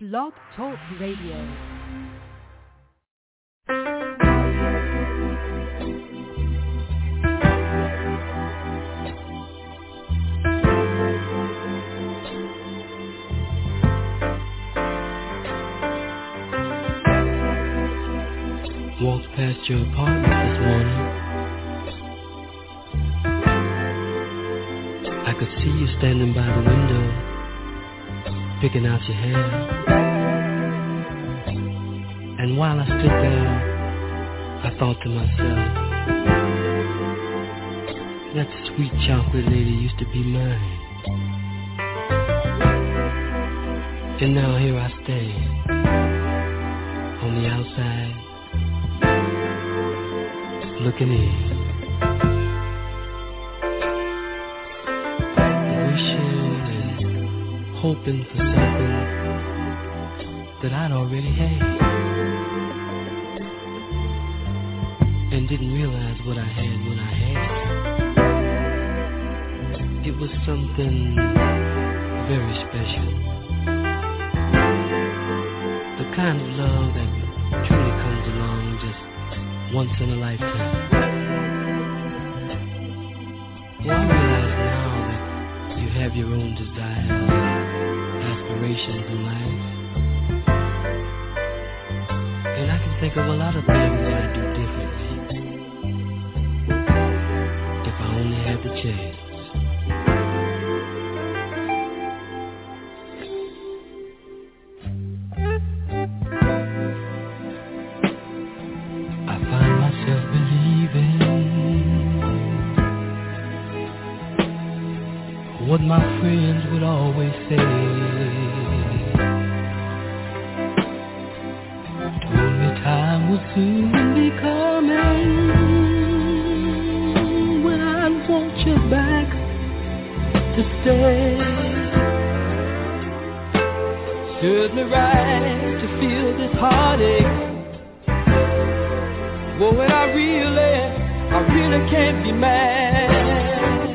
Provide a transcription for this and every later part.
Blog Talk Radio. Walked past your apartment this morning. I could see you standing by the window, picking out your hair. And while I stood there, I thought to myself, that sweet chocolate lady used to be mine. And now here I stand, on the outside, looking in, wishing and hoping for something that I'd already had, and didn't realize what I had when I had it. It was something very special, the kind of love that truly comes along just once in a lifetime. Well, I realize now that you have your own desires, aspirations in life, and I can think of a lot of things that I do differently if I only had the chance. What my friends would always say, told me time would soon be coming when I'd want you back to stay. Served me right to feel this heartache. Well, when I really can't be mad,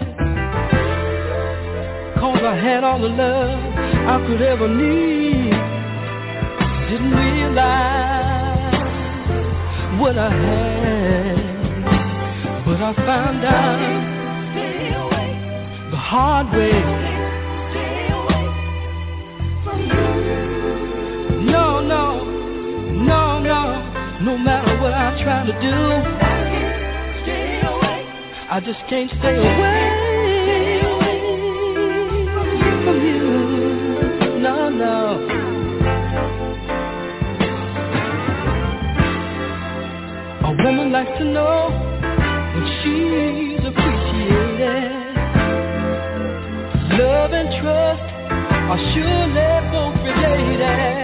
'cause I had all the love I could ever need. Didn't realize what I had, but I found out the hard way. No matter what I try to do, I just can't stay away from you. No. A woman likes to know when she's appreciated. Love and trust are surely both related.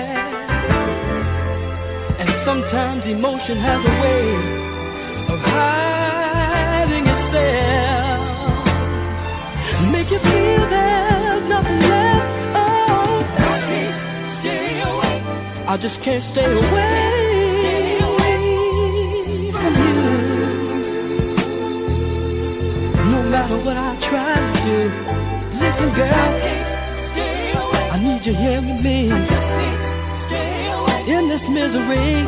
And sometimes emotion has a way of hiding itself, make you feel there's nothing left. Oh, I can't stay away. I just can't stay away from you. No matter what I try to do. Listen, girl, I need you here with me in this misery.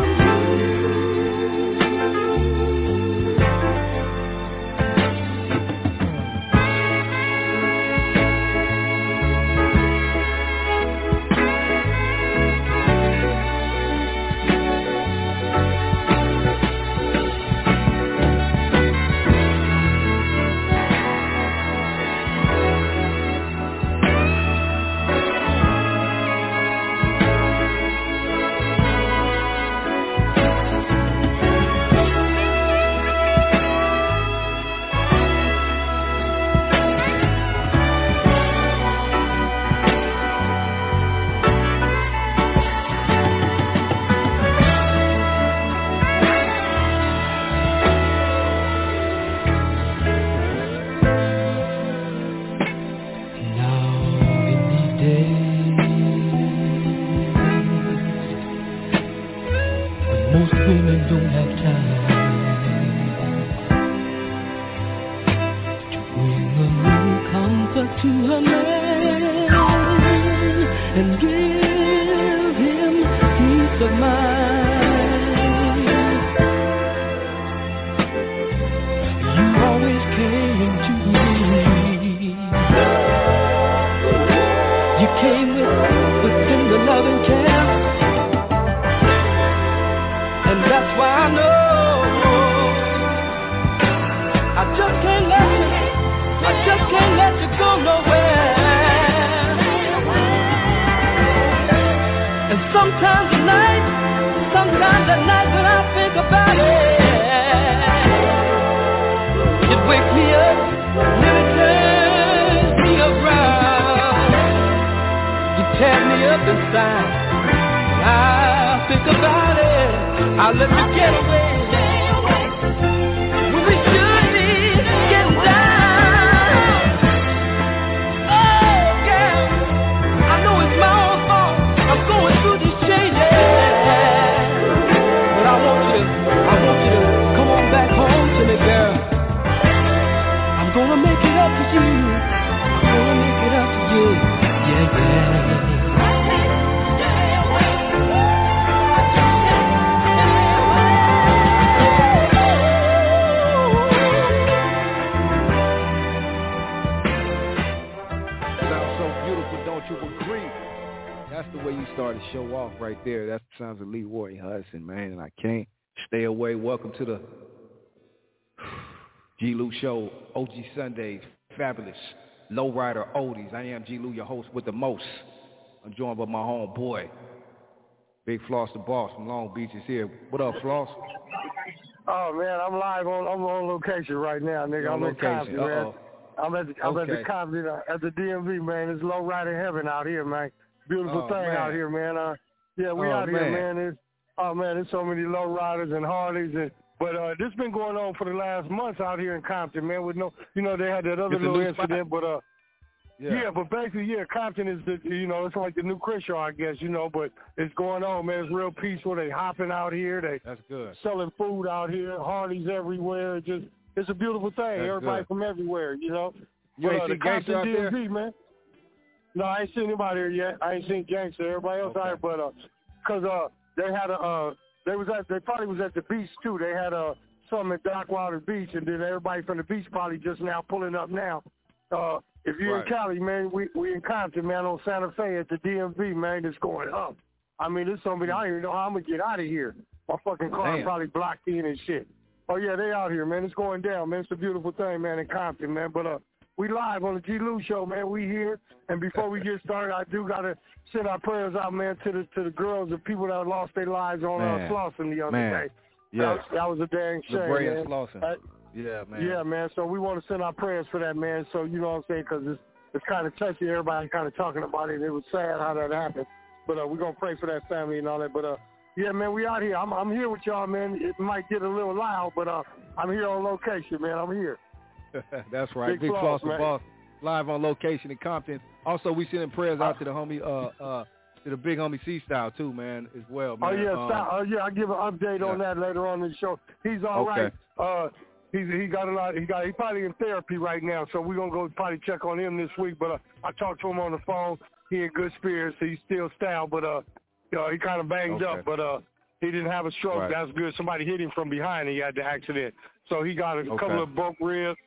to her man and give him time I think about it, I'll let you get away. When we should be getting down. Oh, girl, I know it's my own fault. I'm going through these changes. But I want you to come on back home to me, girl. I'm gonna make it up to you. I'm gonna make it up to you. Yeah, yeah. That's the way you start to show off right there. That's the sounds of Leroy Hudson, man, and I can't stay away. Welcome to the G. Lou Show, OG Sundays, fabulous, lowrider oldies. I am G. Lou, your host with the most. I'm joined by my homeboy, Big Floss the Boss from Long Beach is here. What up, Floss? Oh, man, I'm live I'm on location right now, nigga. I'm in Compton, man. I'm at the Compton, at the DMV, man. It's low rider heaven out here, man. Beautiful thing out here, man. Yeah, we out here, man. There's so many low riders and Harleys, but this been going on for the last months out here in Compton, man. With no, they had that other little incident, but but basically, Compton is the, it's like the new Crenshaw, I guess, but it's going on, man. It's real peaceful. They hopping out here. That's good. Selling food out here. Harleys everywhere. It's a beautiful thing. That's everybody good. from everywhere, You ain't seen Gangster out there? DMV, man. No, I ain't seen anybody here yet. I ain't seen Gangster. Everybody else out here, but because they had they probably was at the beach too. They had something at Dockwater Beach, and then everybody from the beach probably just now pulling up now. If you're in Cali, man, we in Compton, man, on Santa Fe at the DMV, man. It's going up. I mean, it's somebody I don't even know how I'm gonna get out of here. My fucking car probably blocked in and shit. Oh yeah, they out here, man. It's going down, man. It's a beautiful thing, man, in Compton, man. But we live on the G. Lou Show, man. We here, and before we get started, I do gotta send our prayers out, man, to the girls and people that lost their lives on Slauson the other day. Yeah, that was a dang shame, man. Slauson. Yeah, man. Yeah, man. So we want to send our prayers for that, man. So you know what I'm saying, because it's kind of touchy. Everybody kind of talking about it. It was sad how that happened, but we're gonna pray for that family and all that. But yeah, man, we out here. I'm here with y'all, man. It might get a little loud, but I'm here on location, man. I'm here. That's right. Big Floss the Boss, live on location in Compton. Also, we sending prayers out to the homie, to the big homie C-Style too, man, as well, man. I'll give an update on that later on in the show. He's all right. He got a lot. He probably in therapy right now, so we're gonna go probably check on him this week. But I talked to him on the phone. He in good spirits. He's still style, but he kind of banged up, but he didn't have a stroke. Right. That's good. Somebody hit him from behind, and he had the accident. So he got a couple of broke ribs,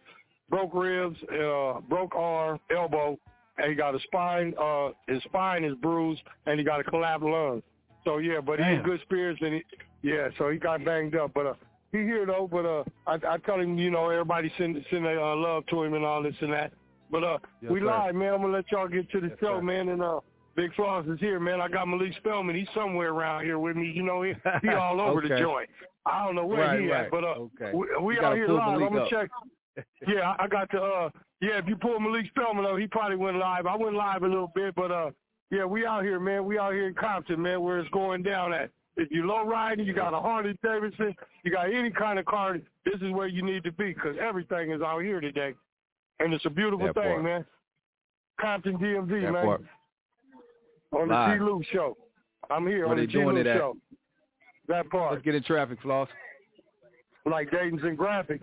broke arm, elbow, and he got a spine. His spine is bruised, and he got a collapsed lung. So yeah, but he's in good spirits, and so he got banged up, but he here though. But I tell him, everybody send their love to him and all this and that. But we live, man. I'm gonna let y'all get to the show, man. And Big Floss is here, man. I got Malik Spellman. He's somewhere around here with me. He all over the joint. I don't know where he at, but we out here live. I'm gonna check. Yeah, I got to. If you pull Malik Spellman up, he probably went live. I went live a little bit, but we out here, man. We out here in Compton, man, where it's going down at. If you're low riding, you got a Harley Davidson, you got any kind of car, this is where you need to be because everything is out here today. And it's a beautiful thing, man. Compton DMV, man. On the G. Lou Show. I'm here on the G. Lou Show. That part. Let's get in traffic, Floss. Like Dayton's and Graphics.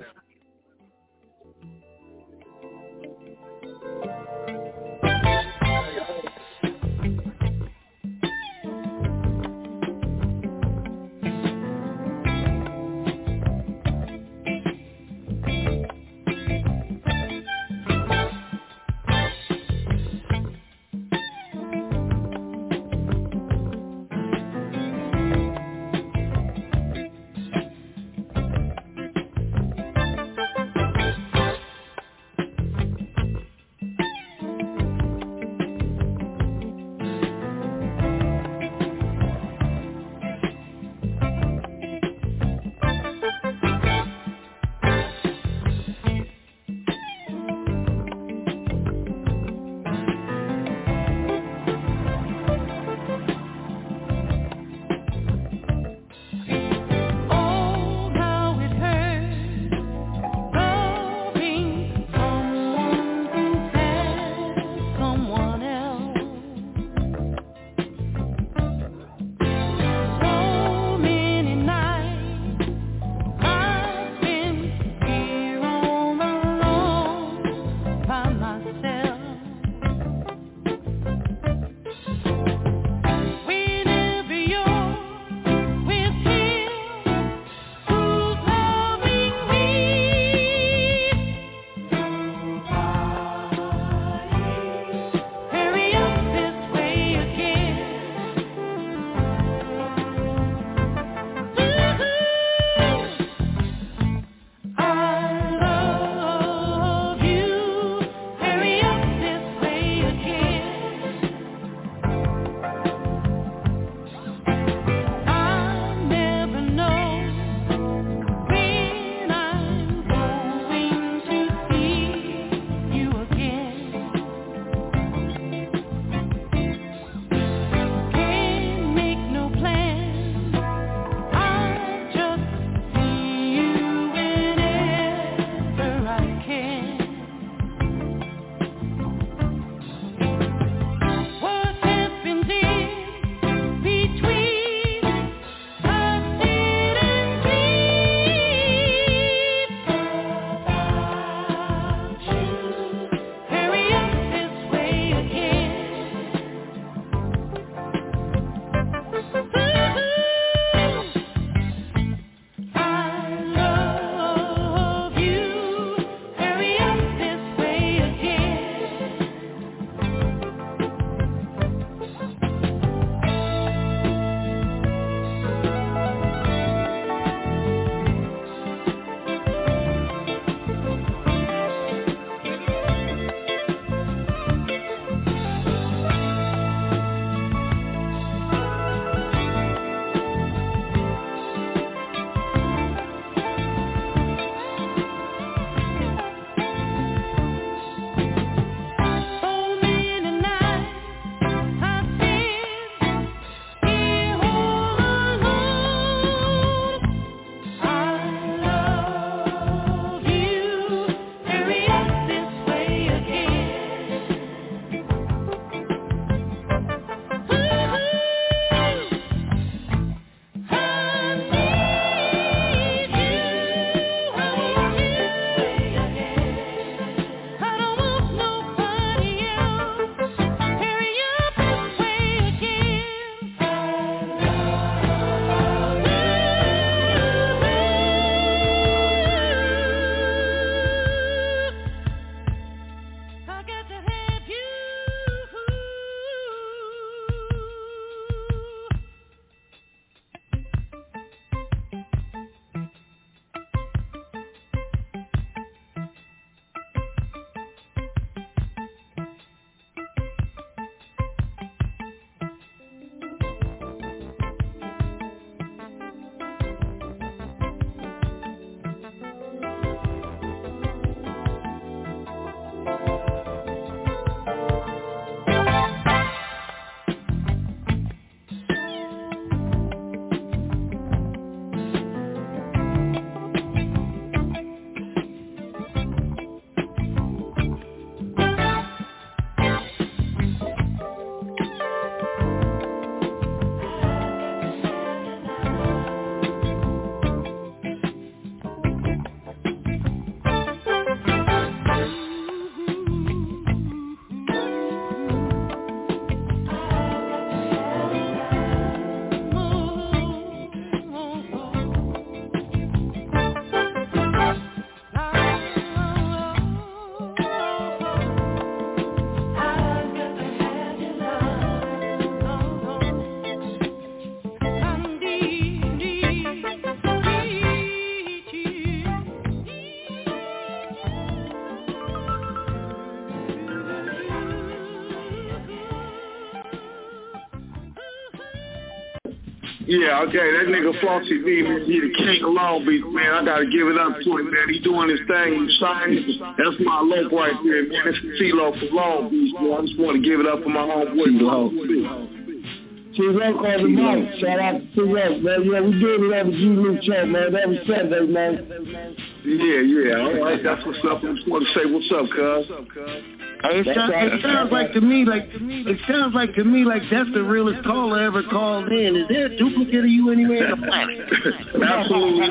Yeah, okay, that nigga Flossy D, man, he the king of Long Beach, man. I gotta give it up to him, man. He doing his thing, he's shining. That's my loc right there, man. That's CeeLo from Long Beach, man. I just want to give it up for my homeboy, CeeLo. CeeLo called him out. Shout out to CeeLo, man. Yeah, we did it every G-Luke show, man. Every Sunday, man. Yeah. All right, that's what's up. I just want to say what's up, cuz. It sounds like to me like that's the realest caller ever called in. Is there a duplicate of you anywhere on the planet? Absolutely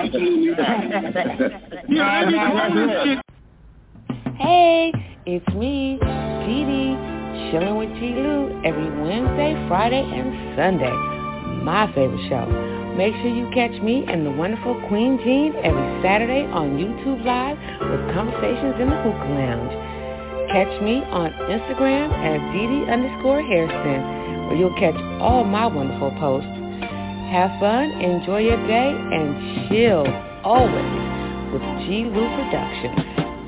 not. Hey, it's me, Dee, chilling with G-Lou every Wednesday, Friday, and Sunday. My favorite show. Make sure you catch me and the wonderful Queen Jean every Saturday on YouTube Live with Conversations in the Hookah Lounge. Catch me on Instagram at Dee_Hairston, where you'll catch all my wonderful posts. Have fun, enjoy your day, and chill always with G-Lou Productions.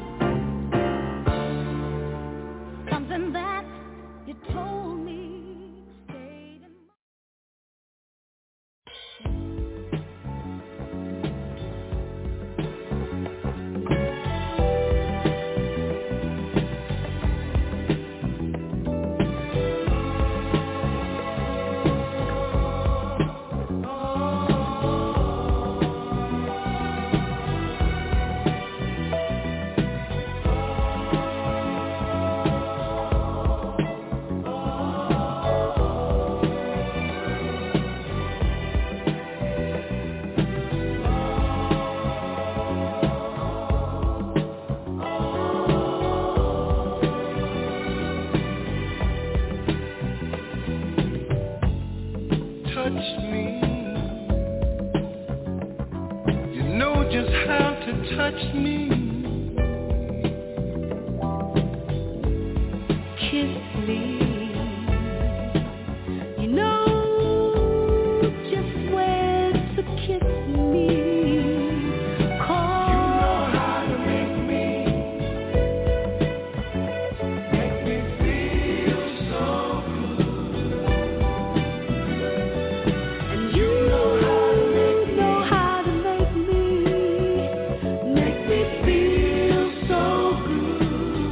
Something that you told me stayed in touch me, kiss me. You know just where to kiss me. you know how to make me feel so good. And you know how to make me feel so good.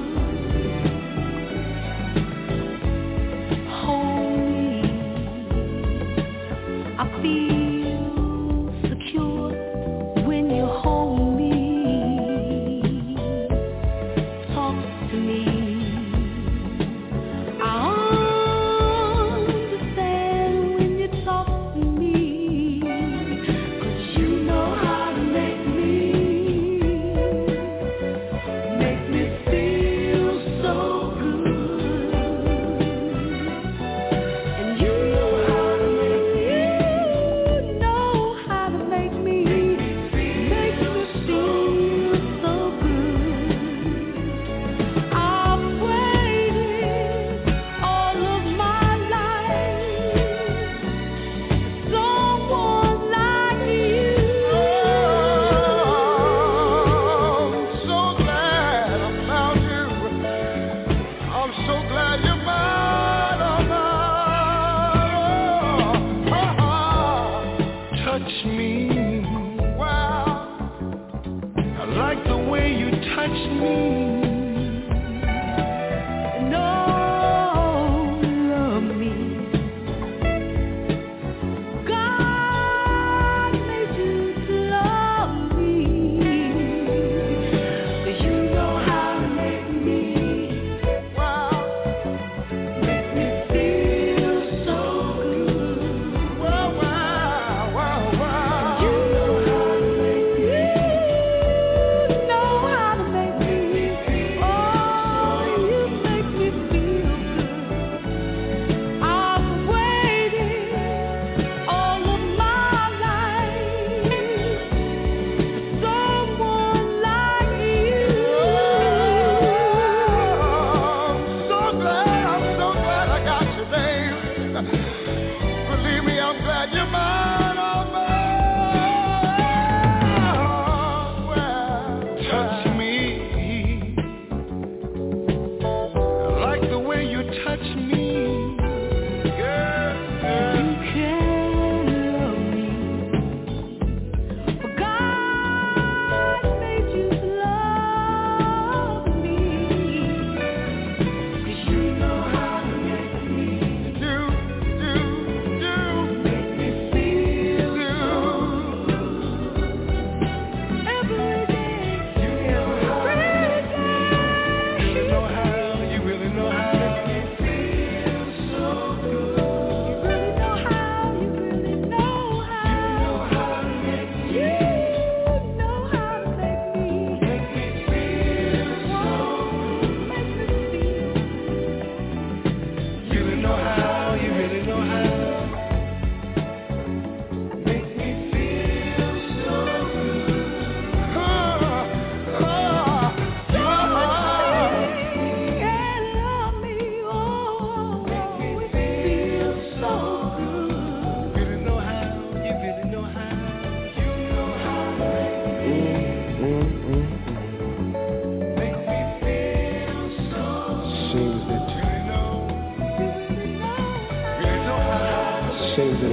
Hold me, I feel secure when you hold me. Talk to me, I understand when you talk to me. 'Cause you know how to make me feel so good. And you know how to make me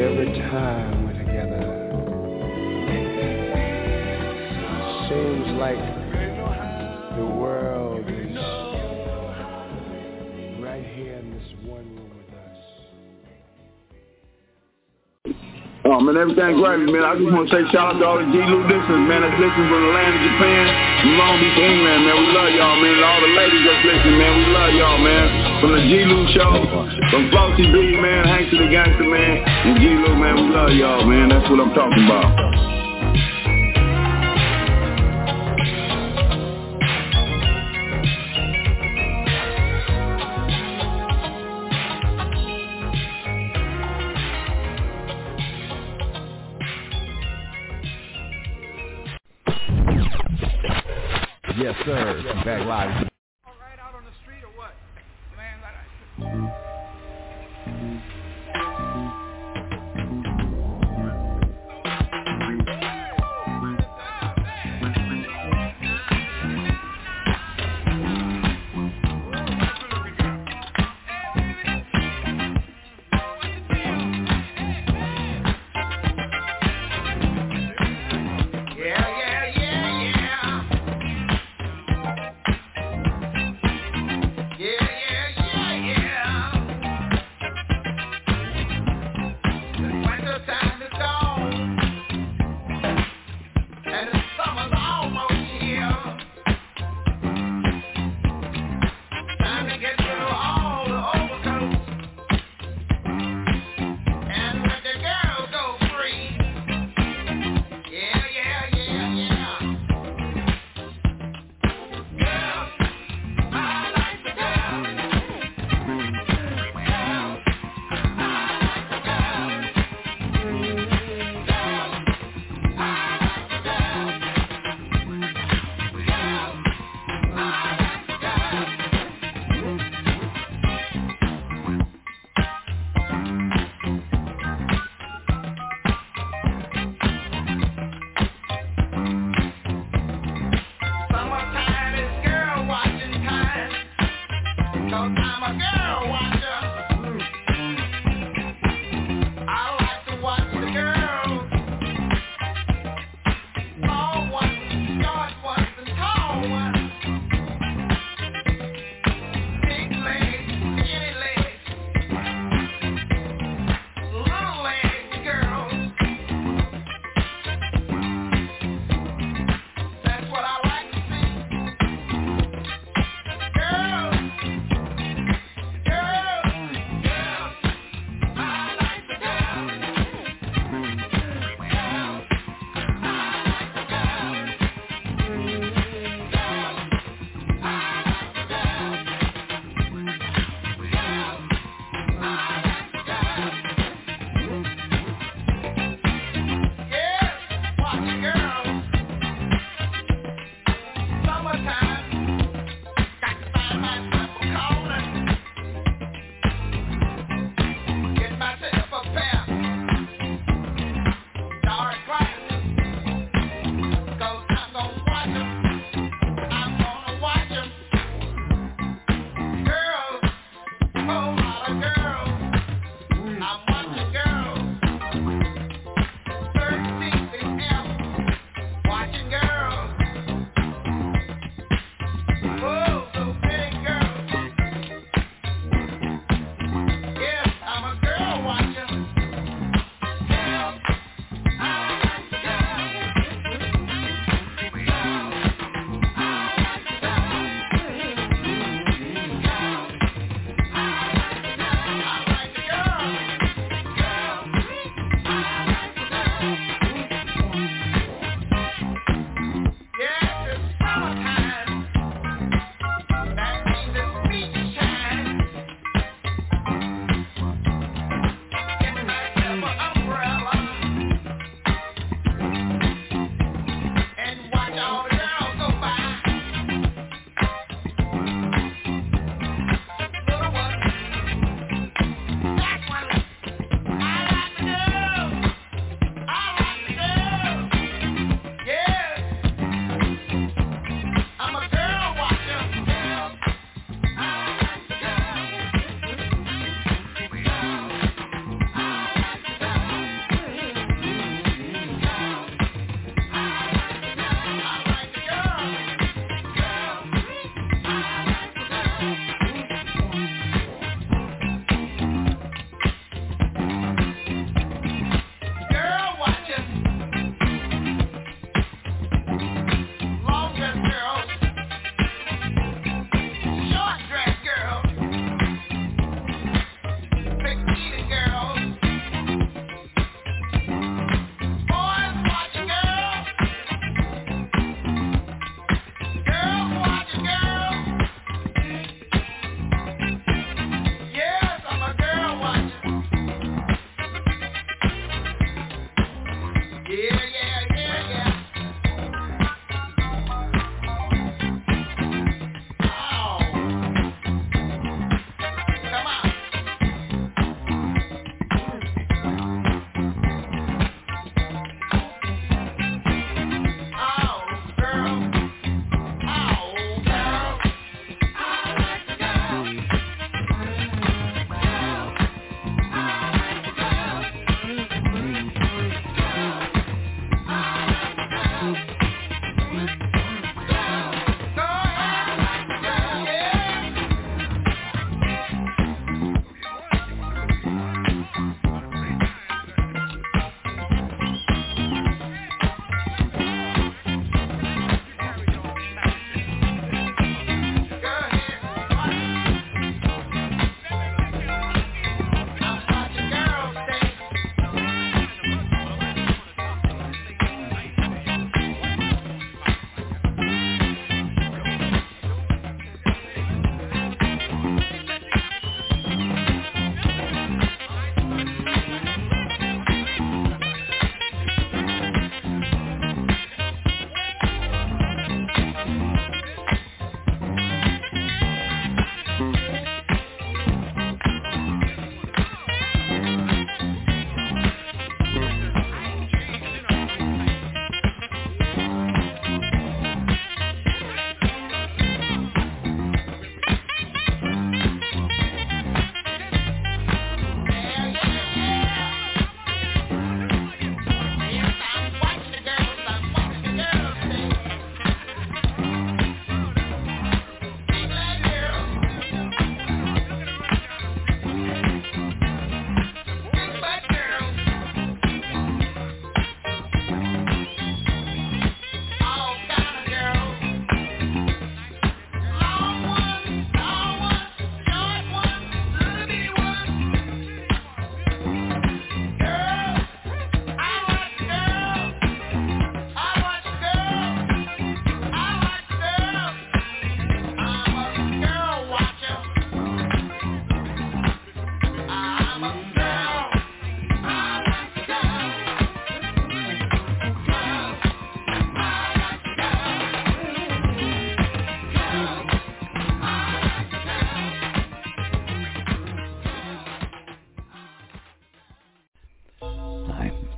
every time we're together. Seems like the world is right here in this one room with us. Oh, man, everything great, man. I just want to say shout out to all the G-Lou listeners, man, that's listening from the land of Japan, from Long Beach, England, man. We love y'all, man. And all the ladies that's listening, man, we love y'all, man. From the G-Lou show, from Flossy B, man, Hank to the Gangster, man, and G-Lou, man, we love y'all, man. That's what I'm talking about. Yes, sir. Back live. Right out on the street or what? Man,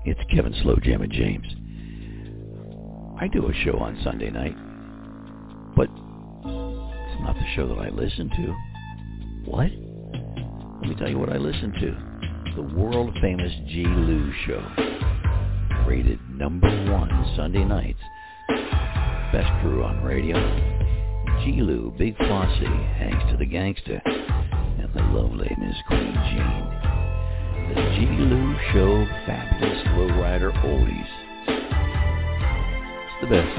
It's Kevin Slow Jammin' James. I do a show on Sunday night, but it's not the show that I listen to. What? Let me tell you what I listen to. The world-famous G. Lou Show. Rated #1 Sunday nights. Best crew on radio. G. Lou, Big Flossie, Hanks to the Gangster, and the lovely Miss Queen Jean. The G. Lou Show, fabulous lowrider oldies. It's the best.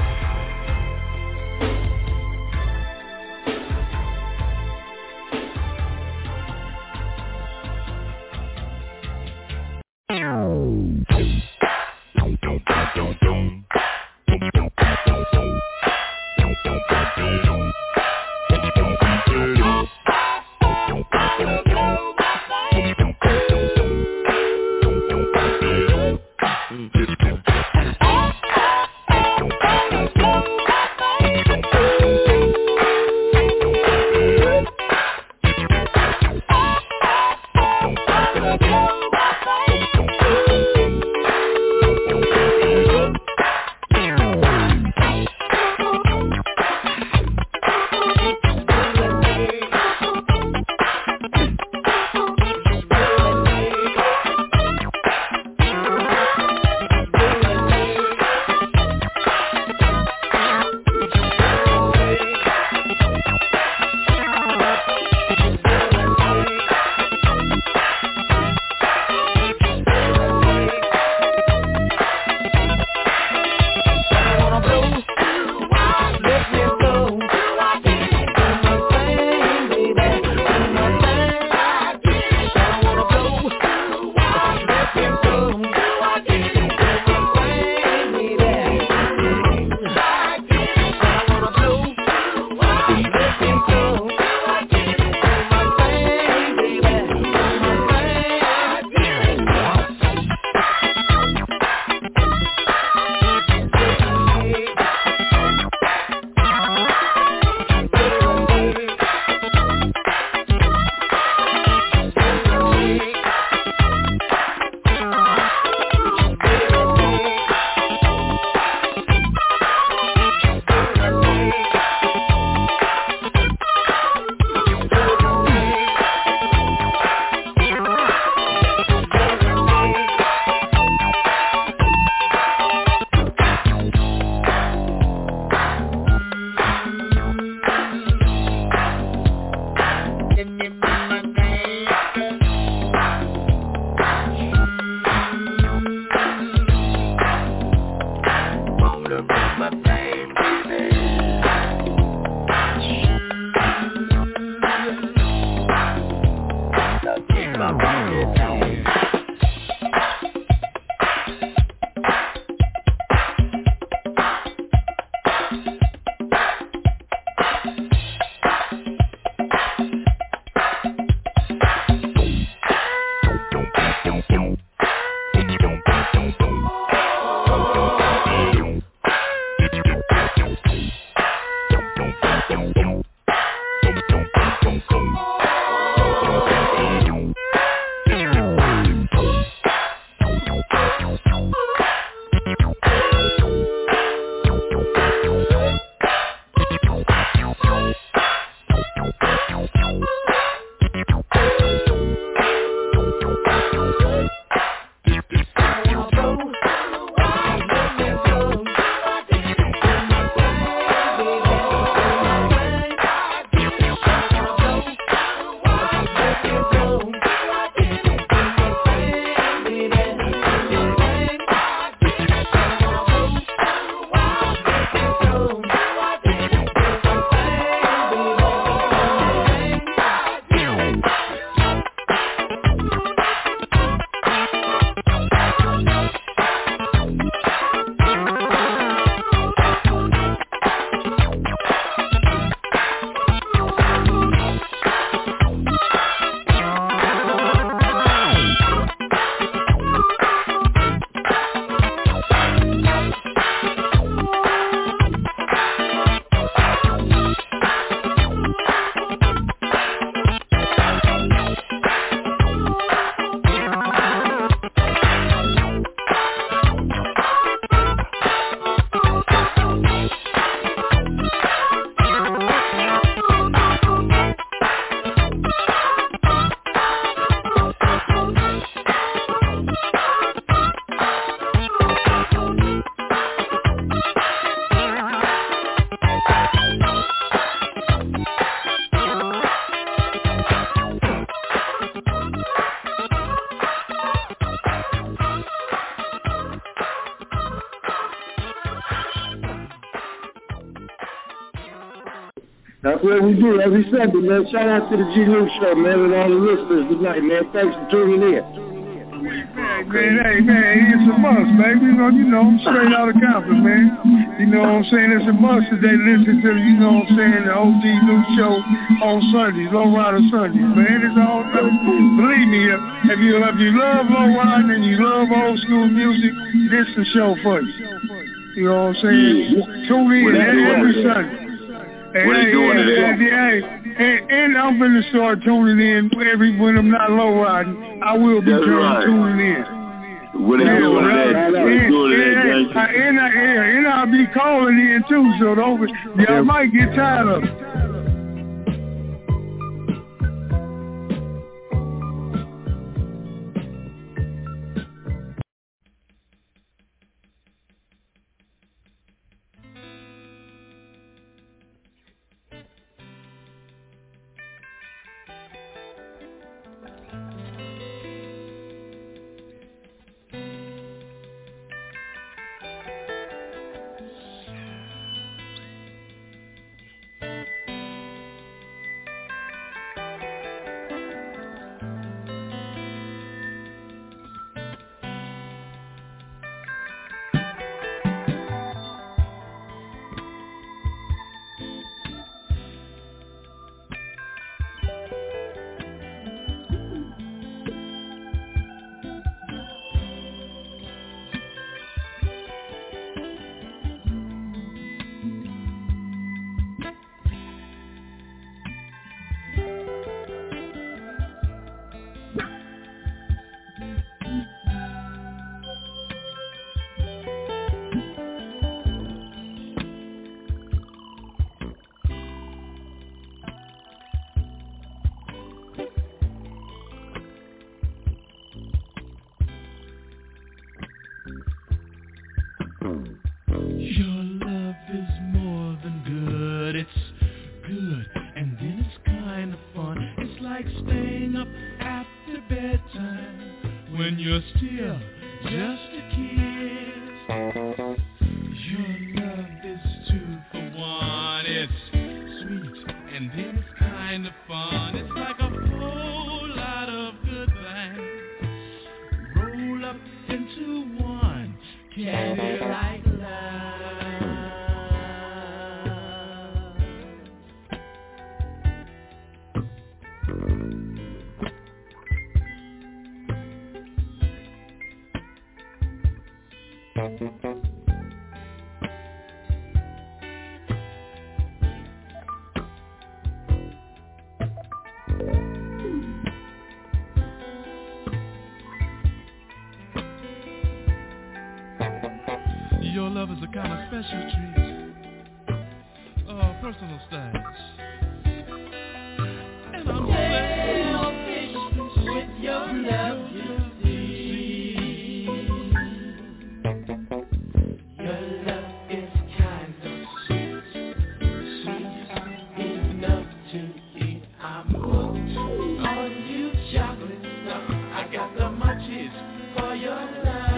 That's what we do every Sunday, man. Shout out to the G News Show, man, and all the listeners tonight, man. Thanks for tuning in. Man, it's a must, baby. You know, I'm straight out of Compton, man. You know what I'm saying? It's a must that they listen to, you know what I'm saying, the OG News Show on Sundays, Low Rider Sundays, man. It's all good. Believe me, if you love Low Rider and you love old school music, this is the show for you. You know what I'm saying? Tune in every Sunday. What are you doing today? And I'm going to start tuning in when I'm not low riding. I will be tuning in. What are you doing today? And I'll be calling in too, so y'all might get tired of it. Your love is a kind of special treat, personal stash. And I'm selfish with your love, you see. Your love is kind of sweet, sweet enough to eat. I'm hooked on you, chocolate stuff. I got the munchies for your love.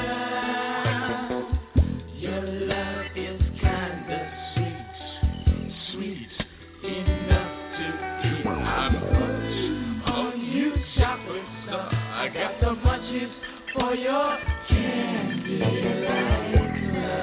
For your candy like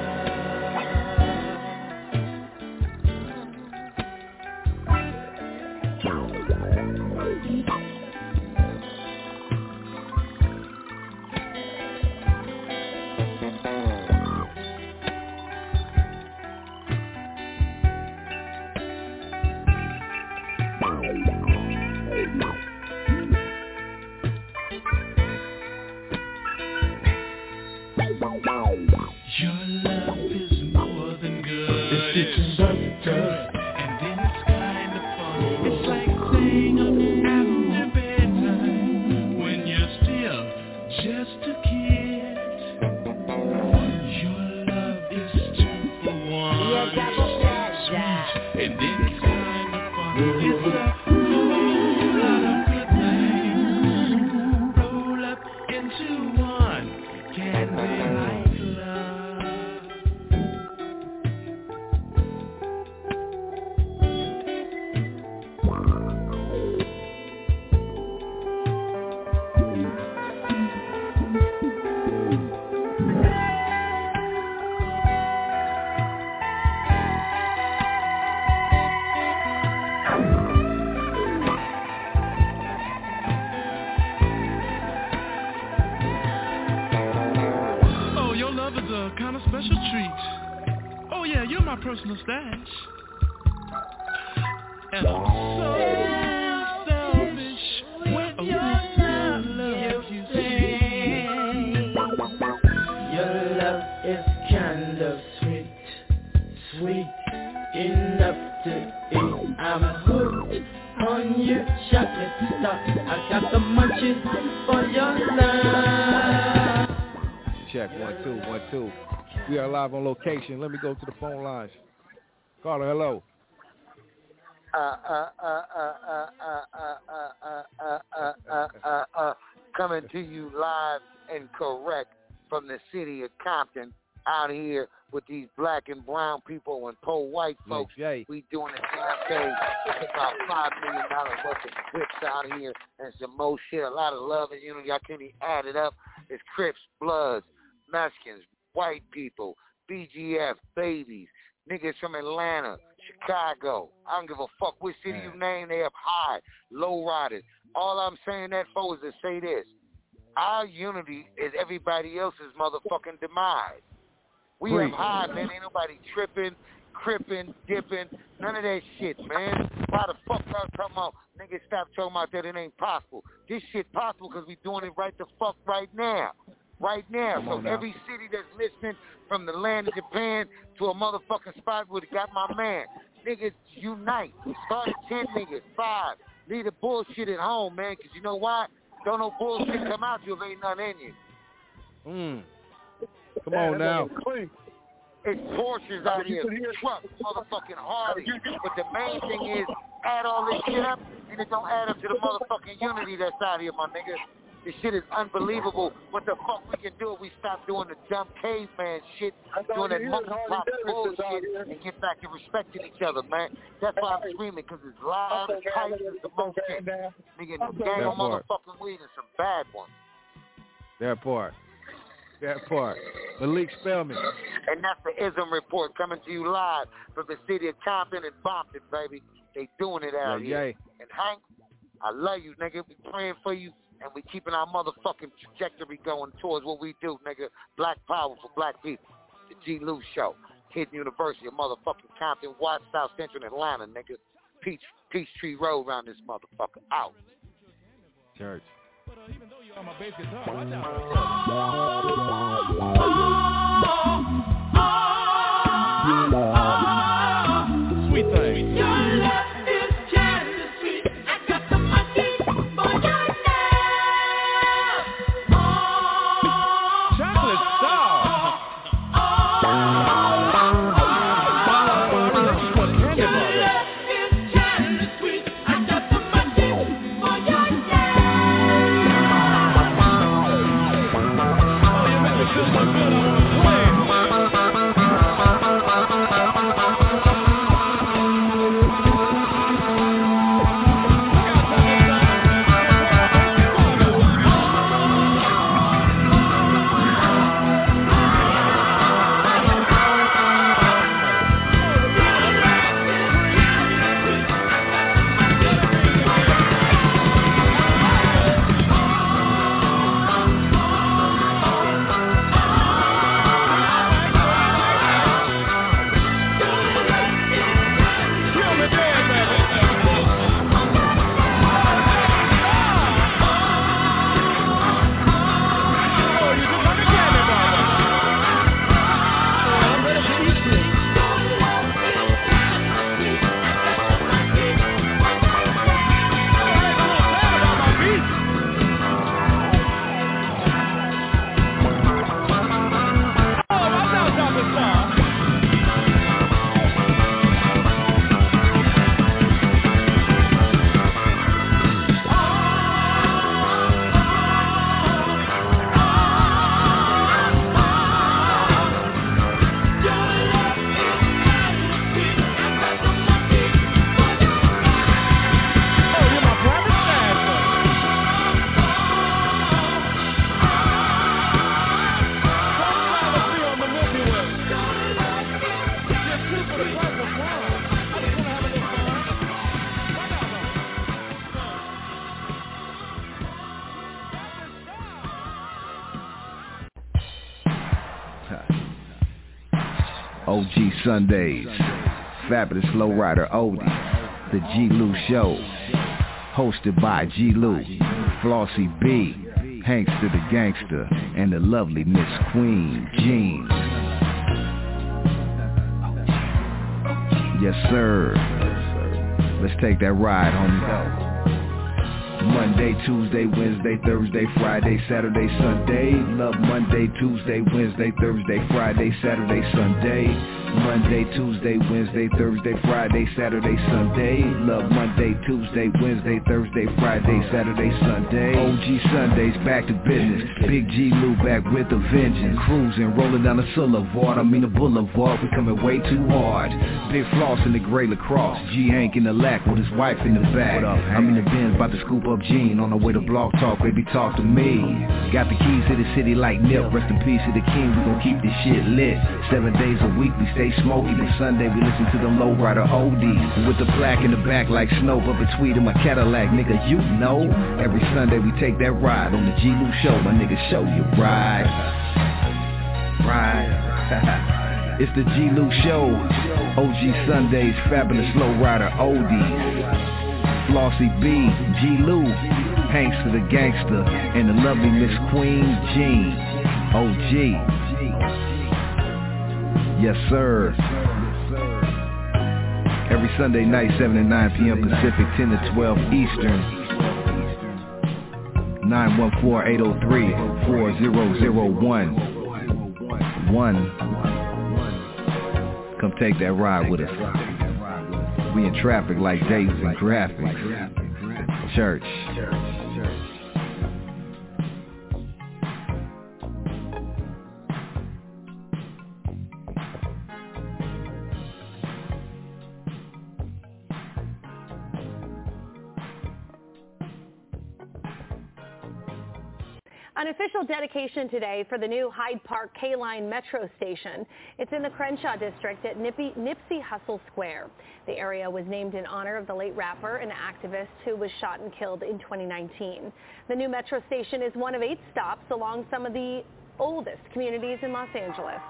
your love is more than good. It's so good, and then it's kind of fun. It's like staying up after bedtime when you're still just a kid. Your love is 2 for 1. Sweet, and then it's kind of fun. It's a whole lot of good things roll up into one candy like love. special treat. Oh yeah, you're my personal stash. And I'm so selfish when your love you sing. Your love is kind of sweet, sweet enough to eat. I'm hooked on your chocolate stuff. I got the munchies for your love. Check 1 2 1 2. We are live on location. Let me go to the phone lines. Carter, hello. Coming to you live and correct from the city of Compton, out here with these black and brown people and poor white folks. We doing a damn thing. It's about $5 million worth of whips out here and some more shit. A lot of love and unity. I can't even add it up. It's Crips, Bloods, Mexicans, white people, BGF, babies, niggas from Atlanta, Chicago. I don't give a fuck which city you name. They up high, low riders. All I'm saying that for is to say this. Our unity is everybody else's motherfucking demise. We up high, man. Ain't nobody tripping, cripping, dipping, none of that shit, man. Why the fuck y'all talking about, niggas stop talking about that it ain't possible. This shit possible because we doing it right the fuck right now. Right now. So every city that's listening, from the land of Japan to a motherfucking spot where they got my man. Niggas unite. Start at 10 niggas, 5. Leave the bullshit at home, man, because you know why? Don't no bullshit come out you if ain't none in you. Come on now. It's Porsches out here, trucks, motherfucking Harley. But the main thing is, add all this shit up, and it don't add up to the motherfucking unity that's out here, my nigga. This shit is unbelievable. What the fuck we can do if we stop doing the dumb caveman shit, doing that monkeypox bullshit, and get back to respecting each other, man. That's why I'm screaming, because it's loud and tight as the most shit. Nigga, the gang of motherfucking weed and some bad ones. That part. Malik Spellman. And that's the ISM report coming to you live from the city of Compton and Bompton, baby. They doing it out here. And Hank, I love you, nigga. We praying for you, and we keeping our motherfucking trajectory going towards what we do, nigga. Black power for black people. The G. Lou Show. Hidden University of motherfucking Compton, Watts, South Central Atlanta, nigga. Peachtree Road around this motherfucker. Out. Church. Even though you're on my bass guitar, watch out. Sweet thing. Your love is just as sweet. I got the money for your love. Chocolate star. OG Sundays, Fabulous Lowrider Oldies, The G. Lou Show, hosted by G. Lou, Flossie B, Hankster the Gangster, and the lovely Miss Queen Jean. Yes, sir. Let's take that ride, homie. Go. Monday, Tuesday, Wednesday, Thursday, Friday, Saturday, Sunday. Love Monday, Tuesday, Wednesday, Thursday, Friday, Saturday, Sunday. Monday, Tuesday, Wednesday, Thursday, Friday, Saturday, Sunday. Love Monday, Tuesday, Wednesday, Thursday, Friday, Saturday, Sunday. OG Sundays, back to business. Big G Lou back with a vengeance. Cruising, rolling down the the boulevard. We coming way too hard. Big Floss in the gray lacrosse. G Hank in the lack with his wife in the back. I'm in the Benz, about to scoop up Gene. On the way to Blog Talk, baby, talk to me. Got the keys to the city like Nip. Rest in peace to the king, we gon' keep this shit lit. 7 days a week, we stay smoky. But Sunday, we listen to the Lowrider Oldies. With the black in the back like snow, but between my Cadillac, nigga, you know. Every Sunday, we take that ride on the G. Lou Show. My nigga, show you ride. It's the G. Lou Show. OG Sundays, Fabulous Lowrider Oldies. Flossie B, G. Lou, Hankster the Gangster, and the lovely Miss Queen Jean. OG. Yes, sir. Every Sunday night, 7 to 9 p.m. Pacific, 10 to 12 Eastern. 914-803-4001. Come take that ride with us. We in traffic like Days and Graphics. Church. An official dedication today for the new Hyde Park K-Line Metro station. It's in the Crenshaw district at Nipsey Hussle Square. The area was named in honor of the late rapper and activist who was shot and killed in 2019. The new Metro station is one of 8 stops along some of the oldest communities in Los Angeles.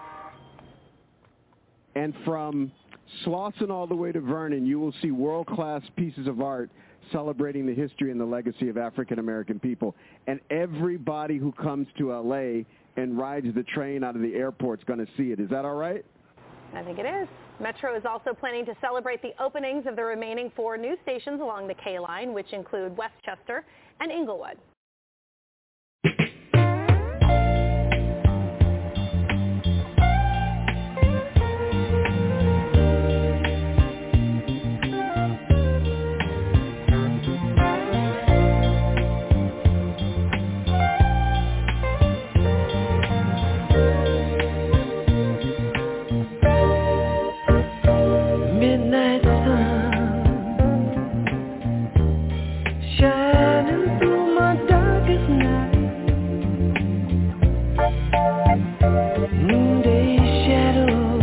And from Slauson all the way to Vernon, you will see world-class pieces of art celebrating the history and the legacy of African-American people. And everybody who comes to L.A. and rides the train out of the airport is going to see it. Is that all right? I think it is. Metro is also planning to celebrate the openings of the remaining 4 new stations along the K-Line, which include Westchester and Inglewood. Midnight sun shining through my darkest night. Noonday shadow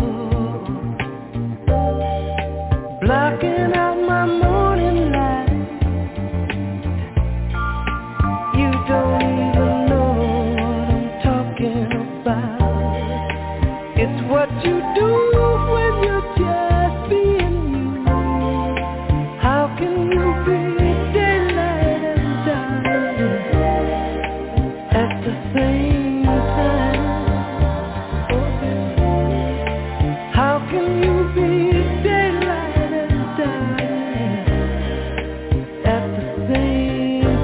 blocking out my morning light. You don't even know what I'm talking about. It's what you do when you're just being you. How can you be daylight and darkness at the same time? How can you be daylight and darkness at the same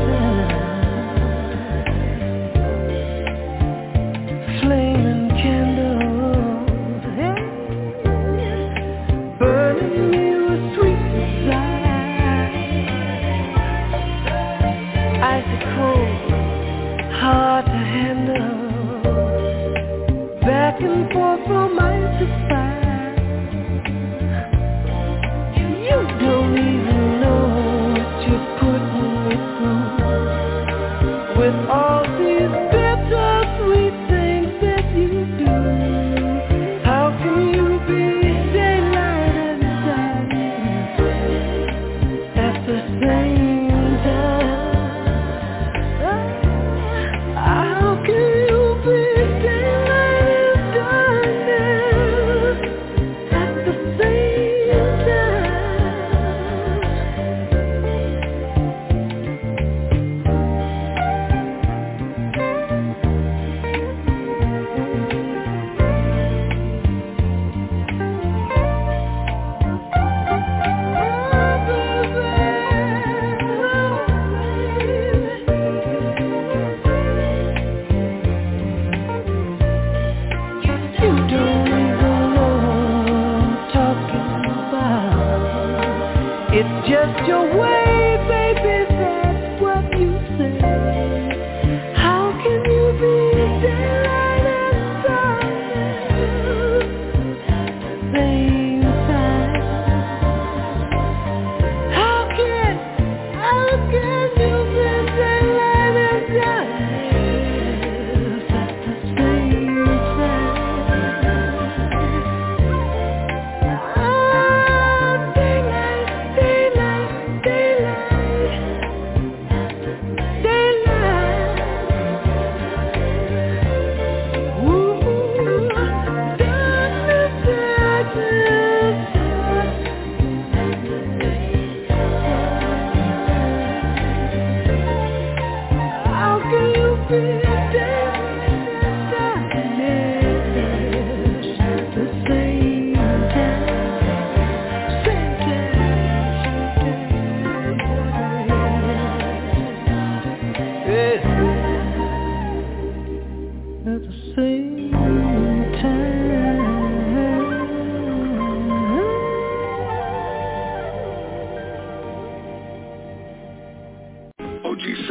time? Flaming candles, burning me with sweet desire. Icy cold, hard to handle, back and forth from ice to fire. You don't even know what you're putting me through with all these bittersweet things that you do. How can you be daylight and darkness at the same time? How can you be daylight and darkness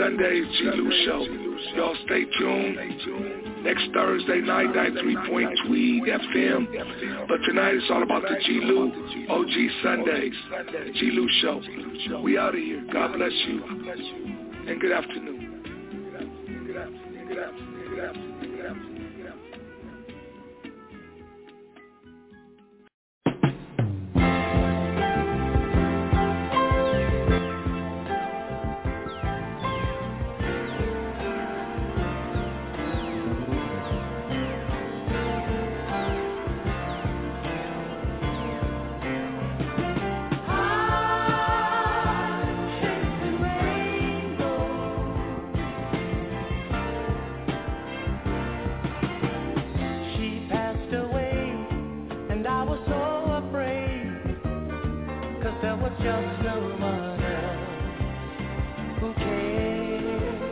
Sundays, G. Lou Show. Y'all stay tuned. Next Thursday night, 93.3 FM. But tonight it's all about the G. Lou OG Sundays. G. Lou Show. We out of here. God bless you. And good afternoon. Good afternoon. Just no one else who cares.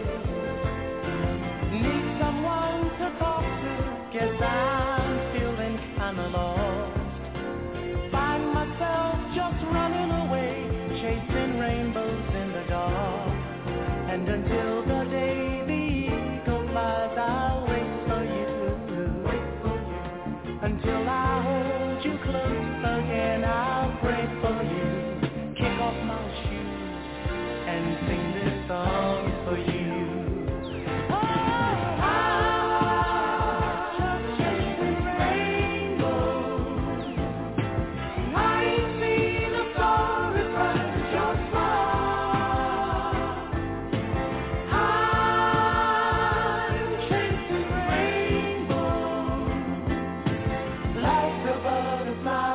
Need someone to talk to. Guess I'm feeling kinda lost. Find myself just running away, chasing rainbows in the dark. And until the day the eagle flies, I'll wait for you. Until I hold you close again, I'll pray for you. Kick off my shoes and sing this song for you. Oh, I'm chasing rainbows. I ain't seen a star as bright as your smile. I'm chasing rainbows like a butterfly.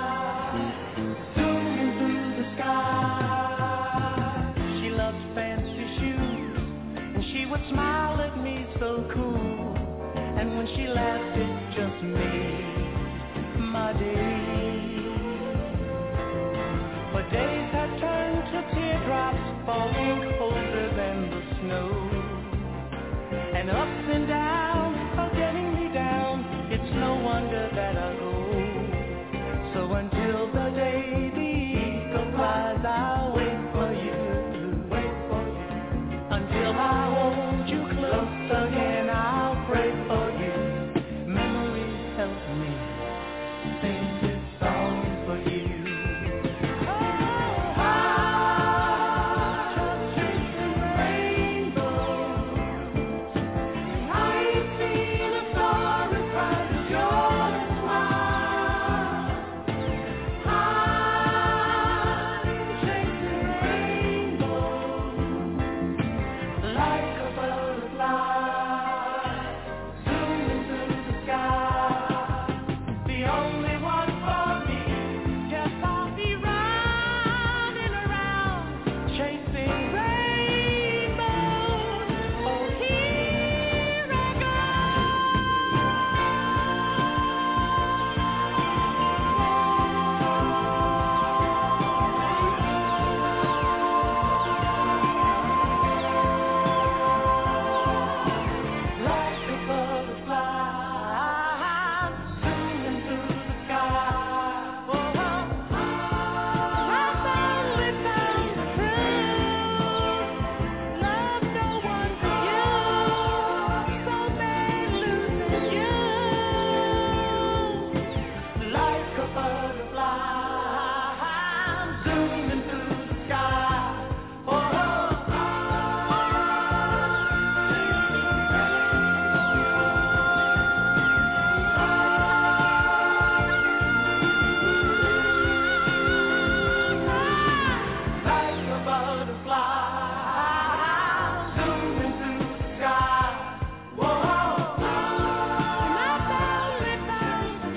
Would smile at me so cool, and when she laughed it just made my day. But days had turned to teardrops falling colder than the snow, and ups and downs are getting me down. It's no wonder that I go. So until the day the eagle flies, I'll wait for you. Until I hold you close again, I'll pray for you. Memories help me sing this song for you. Oh, I'm chasing rainbows. I ain't seen a star as bright as your smile. I'm chasing rainbows like a butterfly, zooming through the sky. The only one for me. Yes, I'll be running around, chasing rainbows. Oh, here I go. Like a butterfly, zooming through the sky. Oh, I've only found the truth. Love no one but you. So bad losing you. Like a butterfly, I'm zooming through the sky. Oh, like a butterfly, zooming through the sky. Whoa, I've only found the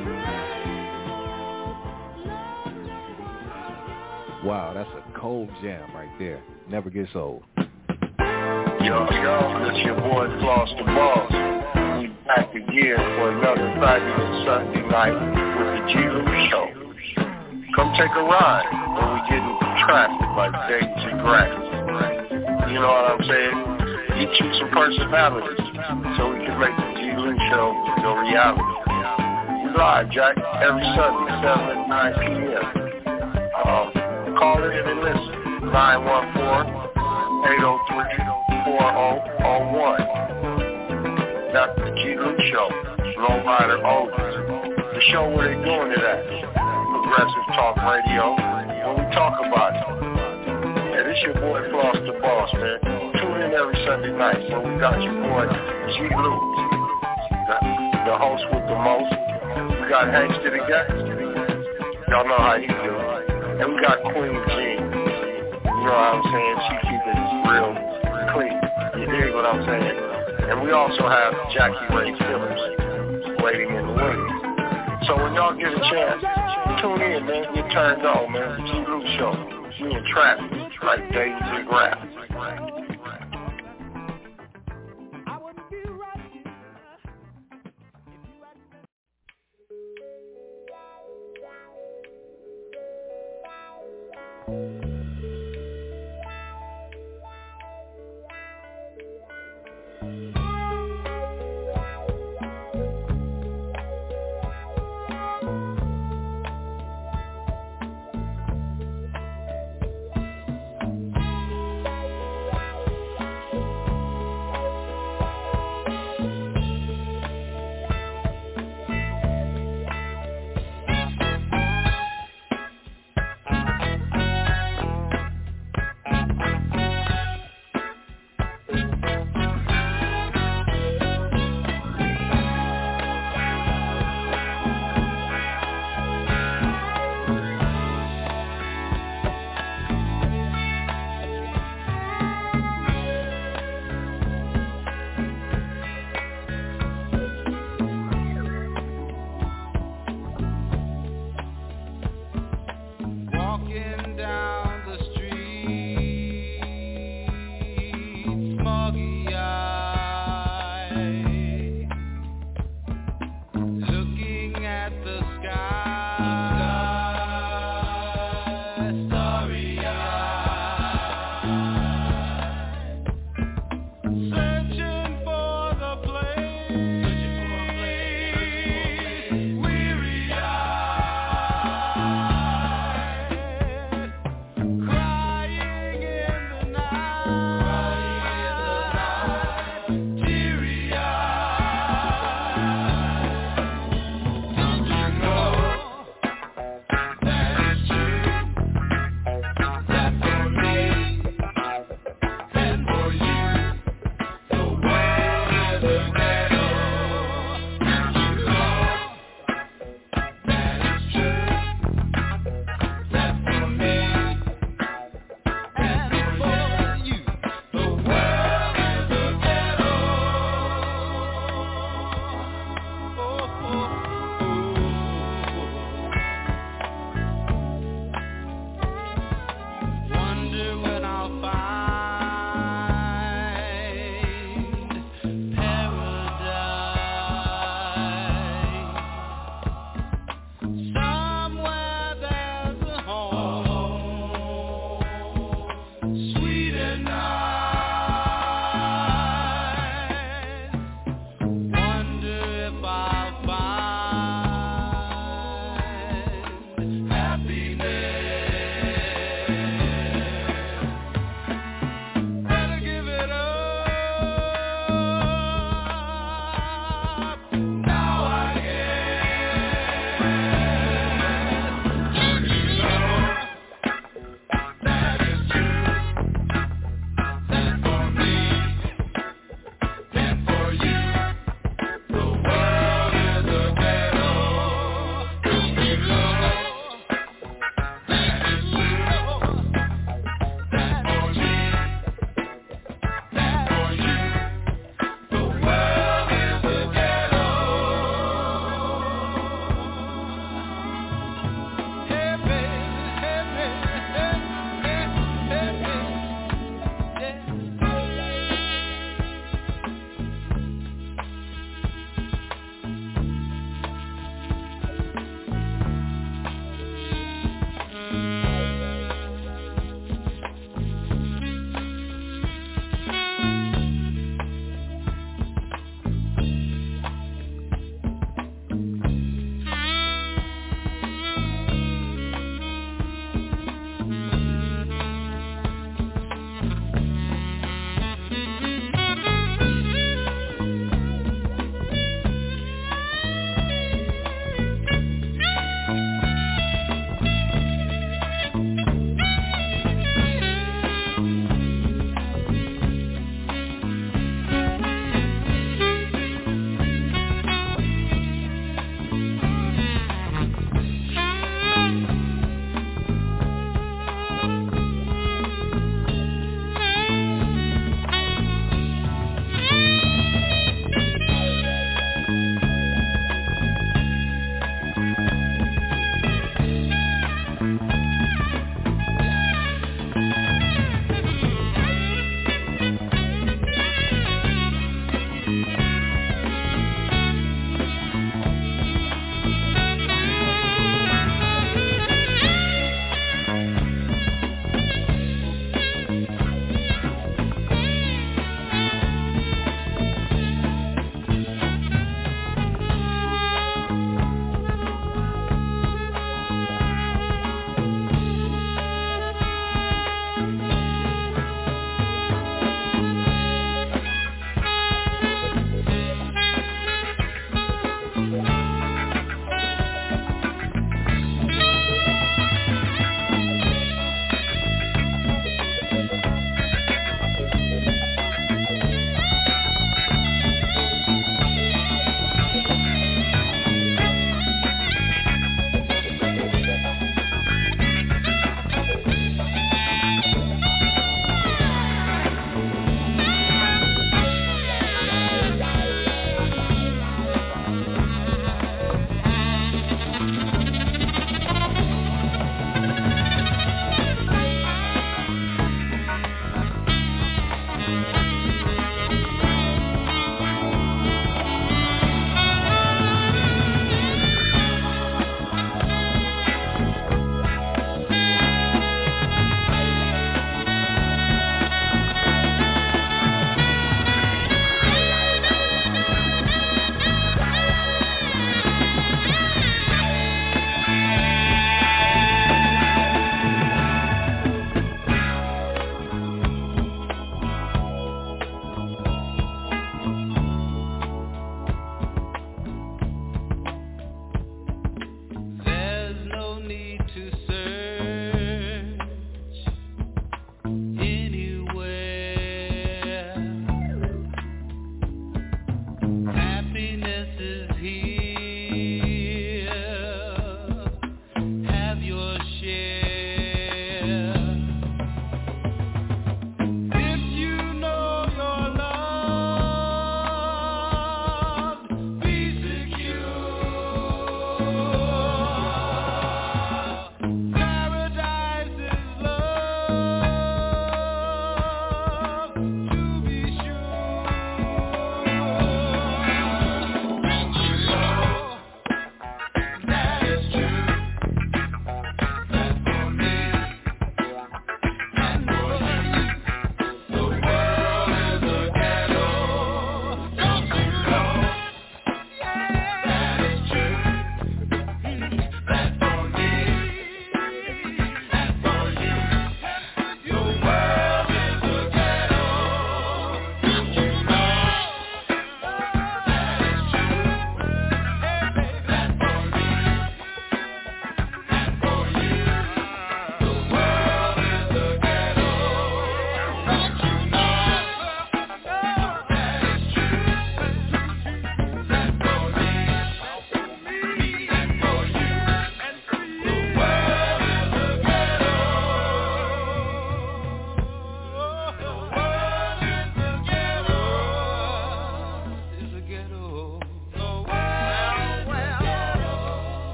truth. Wow, that's a cold jam right there. Never gets old. Yo, it's your boy Floss the Boss. We back again for another fabulous Sunday night with the G. Lou Show. Come take a ride when we get into traffic like dates and grass. You know what I'm saying? Get you some personalities so we can make the G. Lou Show your reality. We live, Jack, every Sunday, 7 and 9 p.m. Call in and listen. 914-803 That's the G. Luke Show, Lowrider Oldies. The show where they doing it at. Progressive Talk Radio, where we talk about it. And it's your boy Floss the Boss, man. Tune in every Sunday night where we got your boy G. Luke, the host with the most. We got Hangster the Guy. Y'all know how he do. And we got Queen Jean. You know what I'm saying? She keep it real clean. You dig what I'm saying? And we also have Jackie Ray Phillips waiting in the wings. So when y'all get a chance, tune in, man. Get turned on, man. The G. Luke Show. You in traffic, like Days and Grass.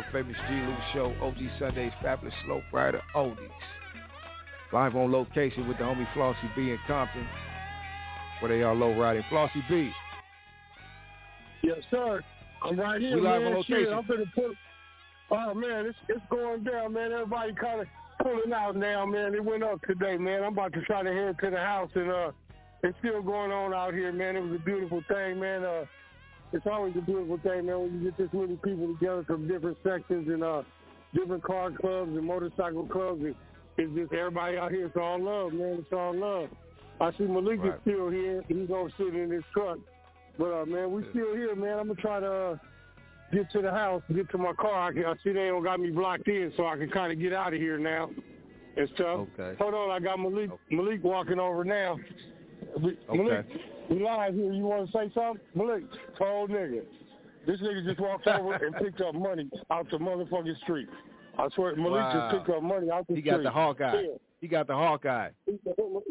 famous G. Lou Show, OG Sundays, Fabulous Slow Rider Oldies. Live on location with the homie Flossie B in Compton, where they are low riding. Flossie B. Yes, sir. I'm right here, we live man. on location. Shit, I'm gonna put. Oh man, it's going down, man. Everybody kind of pulling out now, man. It went up today, man. I'm about to try to head to the house, and it's still going on out here, man. It was a beautiful thing, man. It's always a beautiful thing, man, when you get this many people together from different sections and different car clubs and motorcycle clubs. It's just everybody out here. It's all love, man. It's all love. I see Malik is still here. He's gonna sit in his truck, but man, we still here, man. I'm gonna try to get to the house, get to my car. I see they don't got me blocked in, so I can kind of get out of here now and stuff. Okay. Hold on, I got Malik walking over now. Malik, we live here. You want to say something? Malik, old nigga. This nigga just walked over and picked up money out the motherfucking street. I swear, Malik just picked up money out the street. He got the Hawkeye. Yeah. He got the Hawkeye. Hey,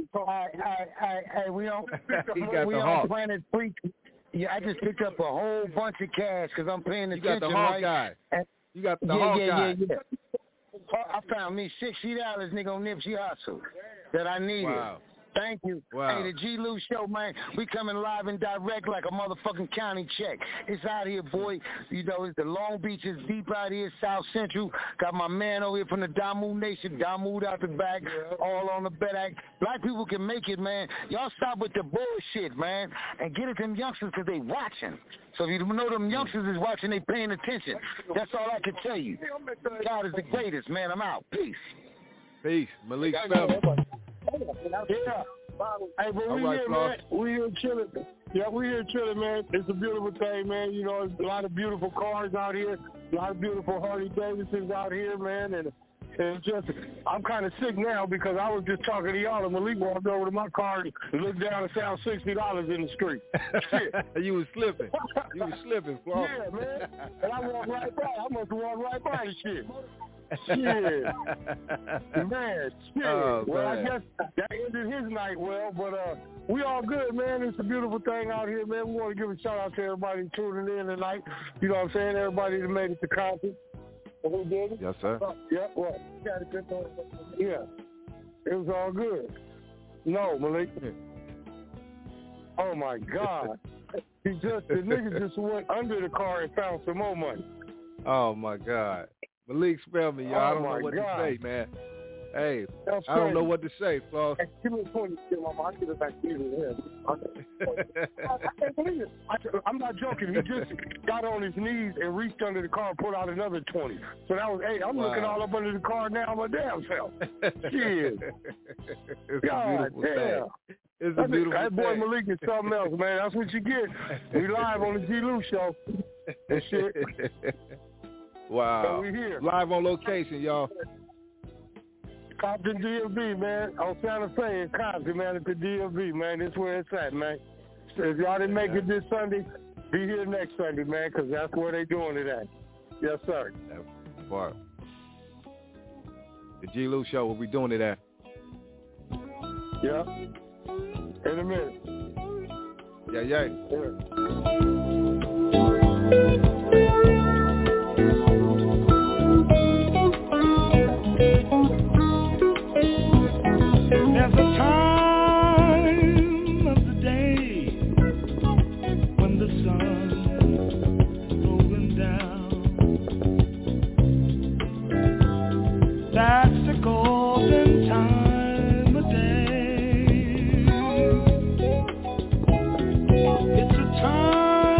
we on Planet Freak. Yeah, I just picked up a whole bunch of cash because I'm paying attention. You got the Hawkeye. Right? You got the Hawkeye. Yeah. I found me $60, nigga, on Nipsey Hussle that I needed. Wow. Thank you. Wow. Hey, the G. Lou Show, man. We coming live and direct like a motherfucking county check. It's out here, boy. You know, it's the Long Beach is deep out here, South Central. Got my man over here from the Damu Nation. Damu out the back, all on the bet act. Black people can make it, man. Y'all stop with the bullshit, man, and get it to them youngsters because they watching. So if you know them youngsters is watching, they paying attention. That's all I can tell you. God is the greatest, man. I'm out. Peace. Peace. Malik Spellman. Yeah. Hey, but we here, man. We here chilling. Yeah, we here chilling, man. It's a beautiful thing, man. You know, there's a lot of beautiful cars out here, a lot of beautiful Harley Davidsons out here, man. And just, I'm kind of sick now because I was just talking to y'all and Malik walked over to my car and looked down and found $60 in the street. Shit. You was slipping. You was slipping, Flo. Yeah, man. And I walked right by. I must have walked right by the shit. Shit. Man, shit. Oh, well, man. I guess that ended his night well, but we all good, man. It's a beautiful thing out here, man. We want to give a shout out to everybody tuning in tonight. You know what I'm saying? Everybody that made it to Compton. Who did it? Yes, sir. Yeah, what? Yeah. It was all good. No, Malik. Oh, my God. The nigga just went under the car and found some more money. Oh, my God. Malik Spellman, y'all. I don't know what to say, man. Hey, I don't know what to say, Flo. Hey, give me a 20, Mama. I'll give it back to you. I can't believe it. I'm not joking. He just got on his knees and reached under the car and pulled out another 20. So that was, hey, I'm looking all up under the car now my damn self. Shit. It's God a beautiful thing. It's a beautiful thing. That boy thing. Malik is something else, man. That's what you get. We live on the G. Lou Show. And shit. Wow. So we here. Live on location, y'all. Compton DMV, man. On Santa Fe in Compton, man, at the DMV, man. That's where it's at, man. So if y'all didn't make it this Sunday, be here next Sunday, man, because that's where they doing it at. Yes, sir. That's part. The G. Lou Show, where we doing it at? Yeah. In a minute. Yeah. There's a time of the day when the sun's going down. That's the golden time of day. It's a time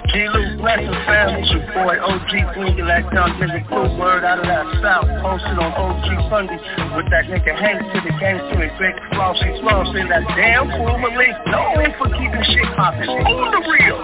G-Luke, blessing family, it's your boy OG Blinky, that young nigga cool word out of that south, posted on OG Sunday with that nigga Hank to the game to it, Big Flossy Floss, and that damn fool Malik, known for keeping shit poppin', on the real.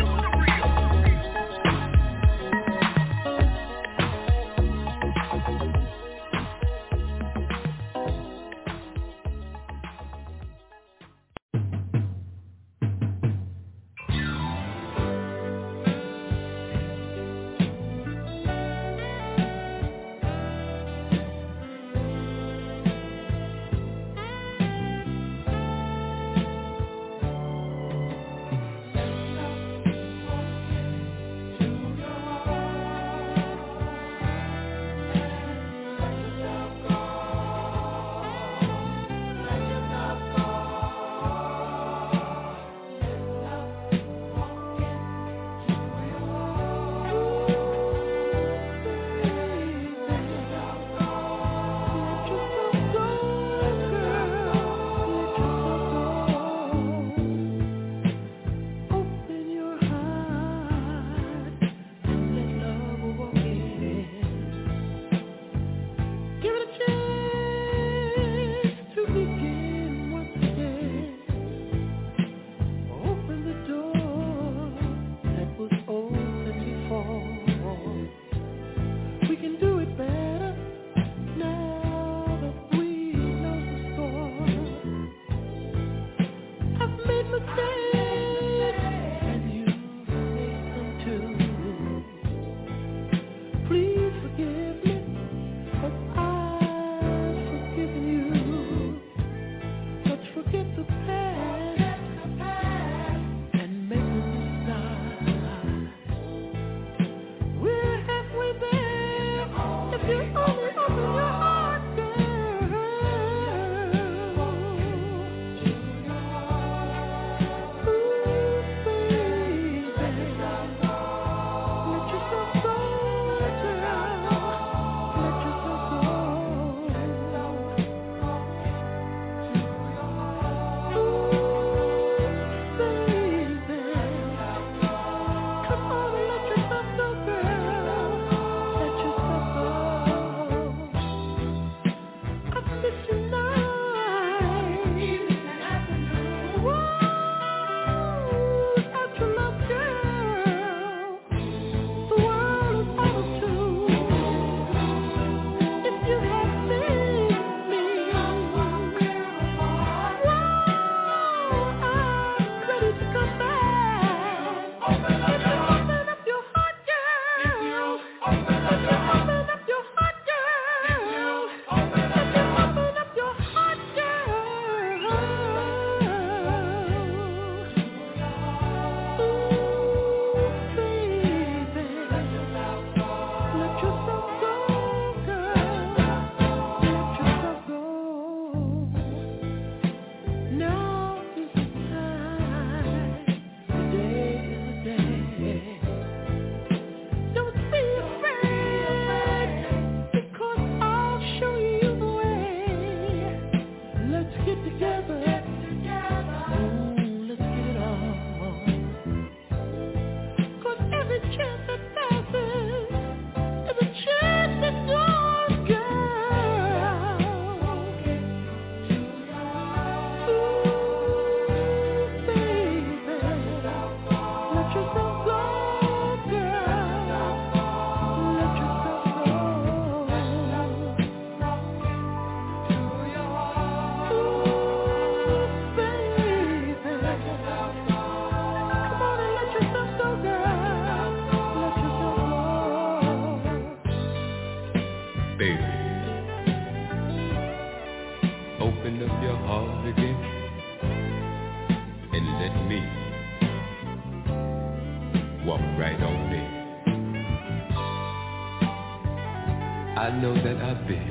I know that I've been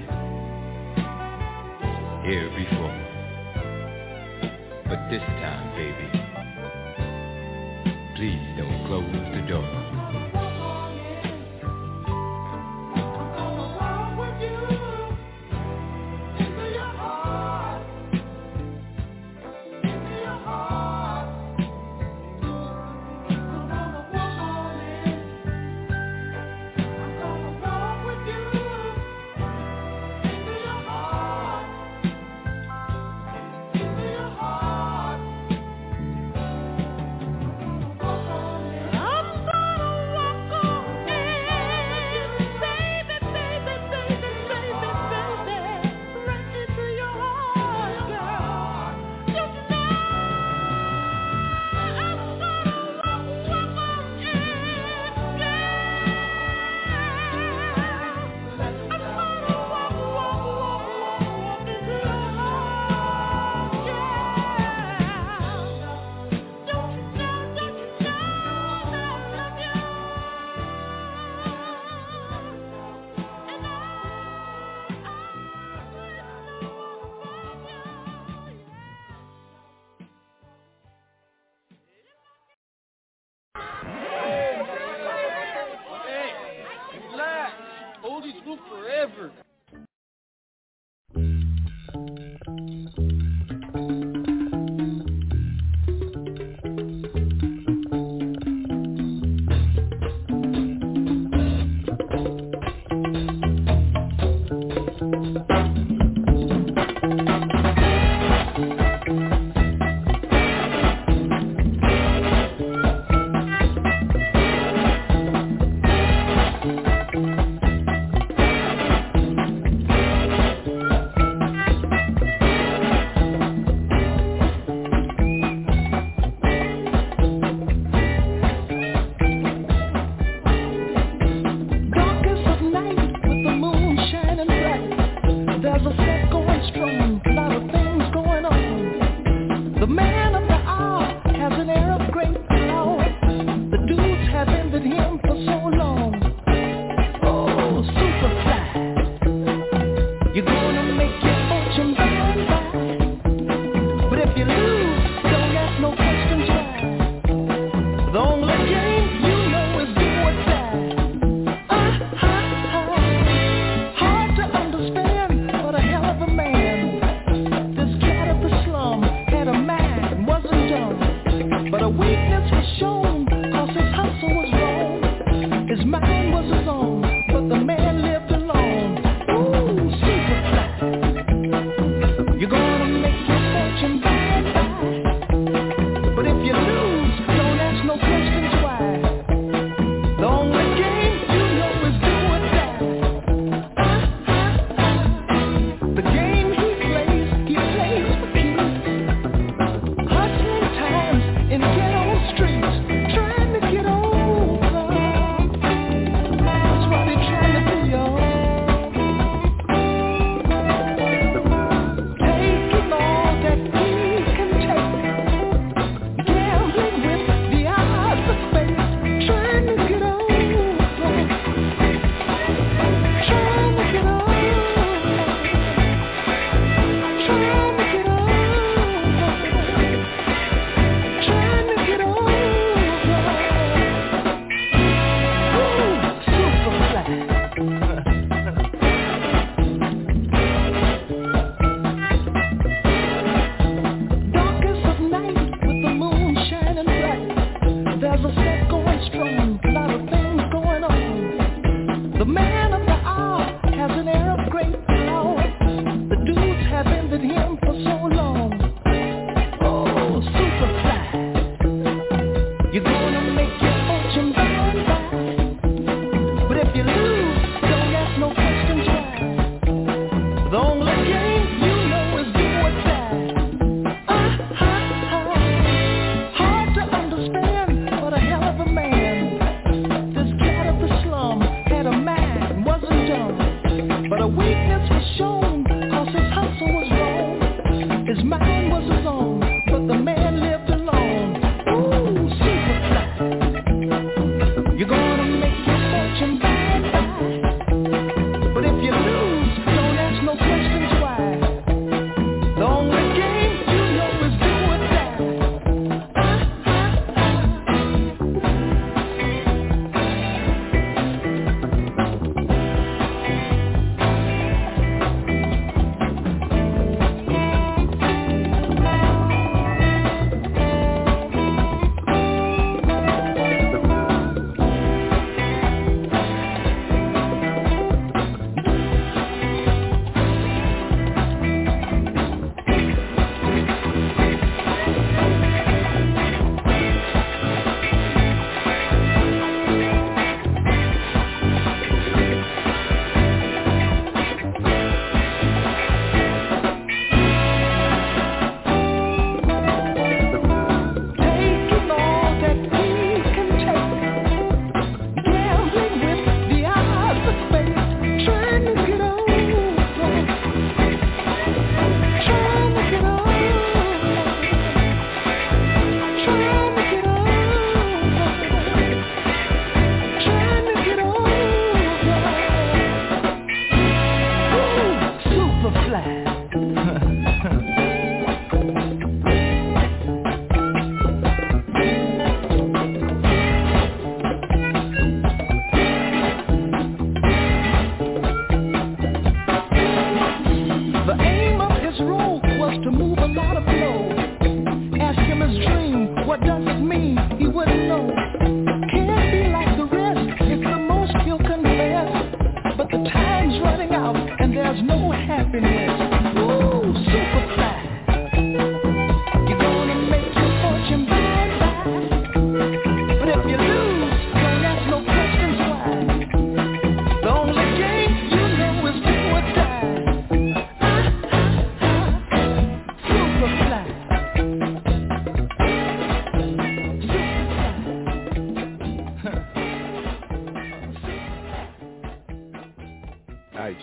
here before, but this time, baby, please don't close the door. forever.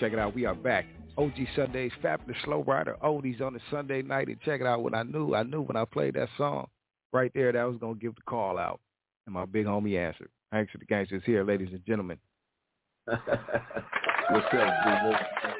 check it out. We are back. OG Sundays, Fabulous Slow Rider Oldies on a Sunday night. And check it out. What I knew when I played that song right there that I was going to give the call out. And my big homie answered. Thanks to the gangsters here, ladies and gentlemen. What's up,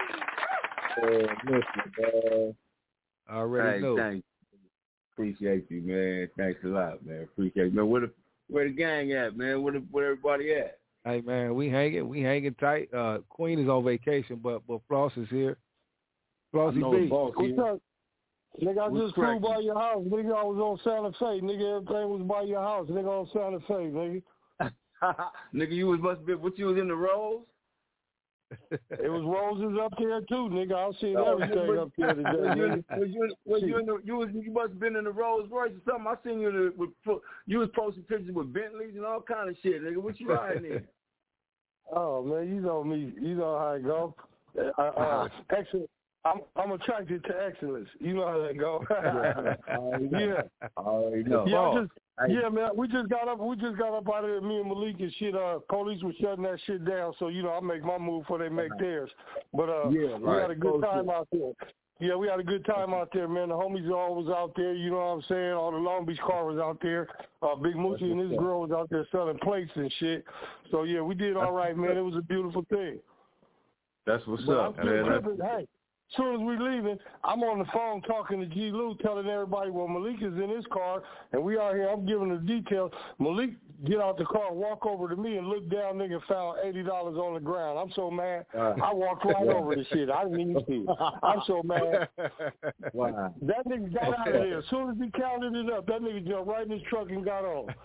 listen, I already know. Thanks. Appreciate you, man. Thanks a lot, man. Appreciate you, man. Where the gang at, man? Where everybody at? Hey, man, we hanging tight. Queen is on vacation, but Floss is here. Flossy B. What's up? Nigga, I just flew by your house. Nigga, I was on Santa Fe. Nigga, everything was by your house. Nigga, on Santa Fe, nigga. Nigga, you must have been, what, you was in the Rose? It was roses up there too, nigga. I seen everything up there today. You must have been in the Rolls Royce or something. I seen you you was posting pictures with Bentleys and all kind of shit, nigga. What you riding in? Oh man, you know me. You know how it go. Excellent. I'm attracted to excellence. You know how that go. Yeah. I already know. Yeah, man. We just got up out of there. Me and Malik and shit. Police was shutting that shit down. So I make my move before they make theirs. But we had a good time out there. Yeah, we had a good time out there, man. The homies all was out there. You know what I'm saying? All the Long Beach car was out there. Big Moochie and his girl was out there selling plates and shit. So yeah, we did all right, man. It was a beautiful thing. That's what's up, man. Hey. As soon as we leaving, I'm on the phone talking to G. Lou, telling everybody, well, Malik is in his car, and we out here. I'm giving the details. Malik get out the car, walk over to me, and look down, nigga, found $80 on the ground. I'm so mad. I walked right over the shit. I didn't even see it. I'm so mad. Wow. That nigga got out of there. As soon as he counted it up, that nigga jumped right in his truck and got on.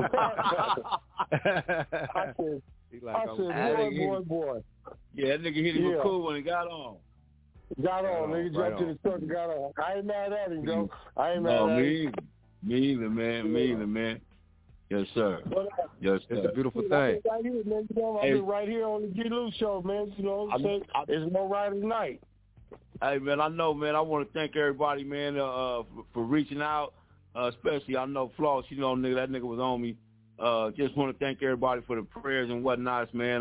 I said, boy. Yeah, that nigga hit him cool when he got on. Got on, nigga. Jumped to the truck and got on. I ain't mad at him, though. I ain't mad at him. Me either, man. Yes, sir. Yes, sir. It's a beautiful thing. Right here, man. I've been right here on the G. Lou show, man. You know what I'm saying? It's no Rider night. Hey, man, I know, man. I want to thank everybody, man, for reaching out. Especially, I know Floss, nigga, that nigga was on me. Just want to thank everybody for the prayers and whatnots, man.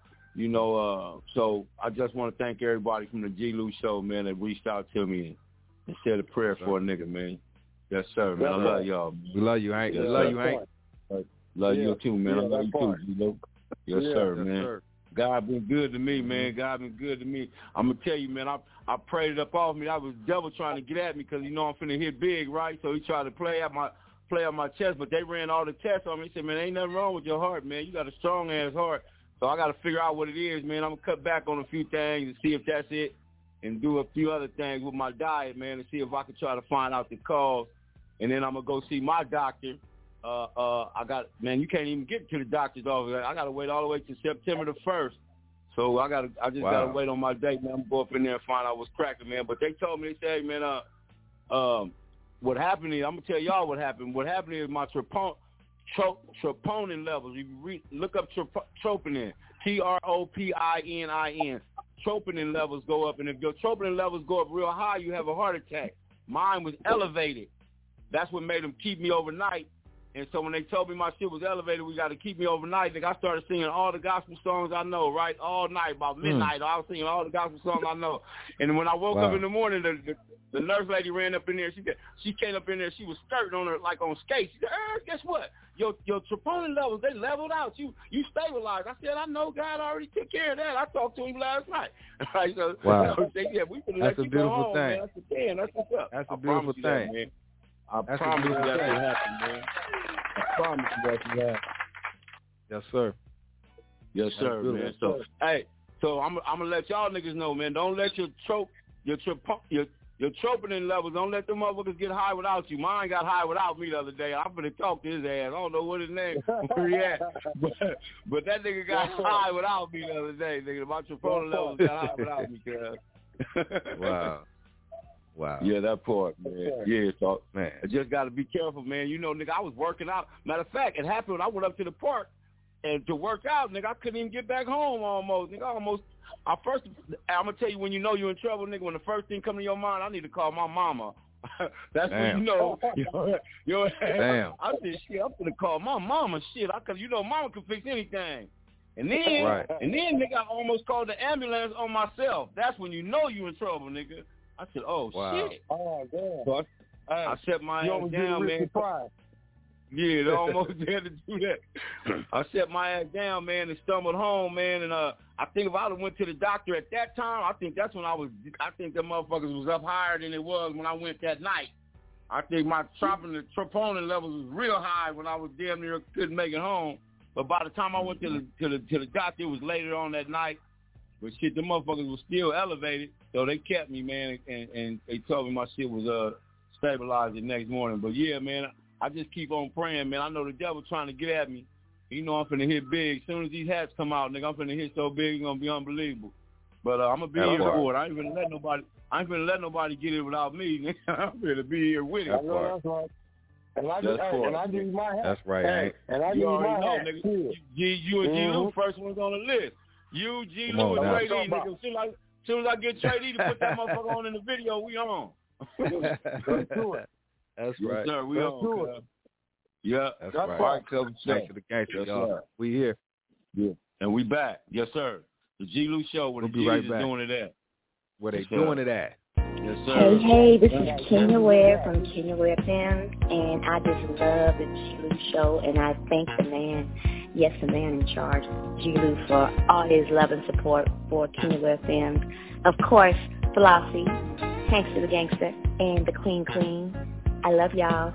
So I just want to thank everybody from the G. Lou show, man, that reached out to me and said a prayer for a nigga, man. Yes, sir, man. I love y'all, man. We love you, Hank. Love you, Hank. Love you too, man. I love you too, G. Lou. Yes, sir, man. Sir. God been good to me, man. God been good to me. I'm going to tell you, man, I prayed it up off me. That was the devil trying to get at me because, I'm finna hit big, right? So he tried to play on my chest, but they ran all the tests on me. He said, man, ain't nothing wrong with your heart, man. You got a strong-ass heart. So I got to figure out what it is, man. I'm going to cut back on a few things and see if that's it and do a few other things with my diet, man, and see if I can try to find out the cause. And then I'm going to go see my doctor. You can't even get to the doctor's office. I got to wait all the way to September the 1st. So I just got to wait on my date, man. I'm going to go up in there and find out what's cracking, man. But they told me, they said, man, what happened is, I'm going to tell y'all what happened. What happened is my troponin levels. You look up troponin, TROPININ. Troponin levels go up, and if your troponin levels go up real high, you have a heart attack. Mine was elevated. That's what made them keep me overnight. And so when they told me my shit was elevated, we got to keep me overnight, I started singing all the gospel songs I know, right? All night, about midnight, I was singing all the gospel songs I know. And when I woke up in the morning, the nurse lady ran up in there. She came up in there. She was skirting on her like on skates. She said, guess what? Your troponin levels, they leveled out. You stabilized. I said, I know God already took care of that. I talked to him last night. Right? So, they said, we can let you go home, man. I said, damn, that's what's up. That's a beautiful thing. That, man. I promise you that will happen, man. I promise you that will happen. Yes, sir. Yes, sir, man. So, hey, I'm gonna let y'all niggas know, man. Don't let your troponin levels, don't let them motherfuckers get high without you. Mine got high without me the other day. I'm gonna talk to his ass. I don't know what his name, where he at, but that nigga got high without me the other day. Nigga, my troponin levels got high without me, cuz. Wow. Yeah, that part, man. Yeah, so, man, I just got to be careful, man. Nigga, I was working out. Matter of fact, it happened when I went up to the park and to work out, nigga, I couldn't even get back home almost. Nigga, I'm going to tell you when you know you're in trouble, nigga, when the first thing comes to your mind, I need to call my mama. That's when you know. Damn. I said, shit, I'm going to call my mama, shit, because mama can fix anything. And then, nigga, I almost called the ambulance on myself. That's when you know you in trouble, nigga. I said, oh, shit. Oh, damn. So I set my ass down, man. Yeah, they almost had to do that. I set my ass down, man, and stumbled home, man. And I think if I would went to the doctor at that time, I think that's when I think the motherfuckers was up higher than it was when I went that night. I think my troponin levels was real high when I was damn near couldn't make it home. But by the time I went to the doctor, it was later on that night. But shit, the motherfuckers was still elevated, so they kept me, man, and they told me my shit was stabilized the next morning. But yeah, man, I just keep on praying, man. I know the devil trying to get at me. You know I'm finna hit big. As soon as these hats come out, nigga, I'm finna hit so big it's gonna be unbelievable. But I'm gonna be here for it. I ain't finna let nobody get it without me, nigga. I'm finna be here with it. That's right. And I give you my hat. That's right. Hey, and I give you my hat. Nigga. You and G. Lou, first ones on the list. You, G. Lou, and Trey D, nigga. As soon as I get Trey D to put that motherfucker on in the video, we on. Let's do it. That's right. Yes, sir, we on. Yeah. That's right. Thanks to the gangster, y'all. We here. Yeah. And we back. Yes, sir. The G. Lou Show where the G's is doing it at. Where they doing it at. Yes, sir. Hey, this is Kenya Ware from Kenya Ware Films, and I just love the G. Lou Show, and I thank the man in charge, G. Lou, for all his love and support for Kenya Ware Films. Of course, Flossie, thanks to the gangster, and the Queen. I love y'all.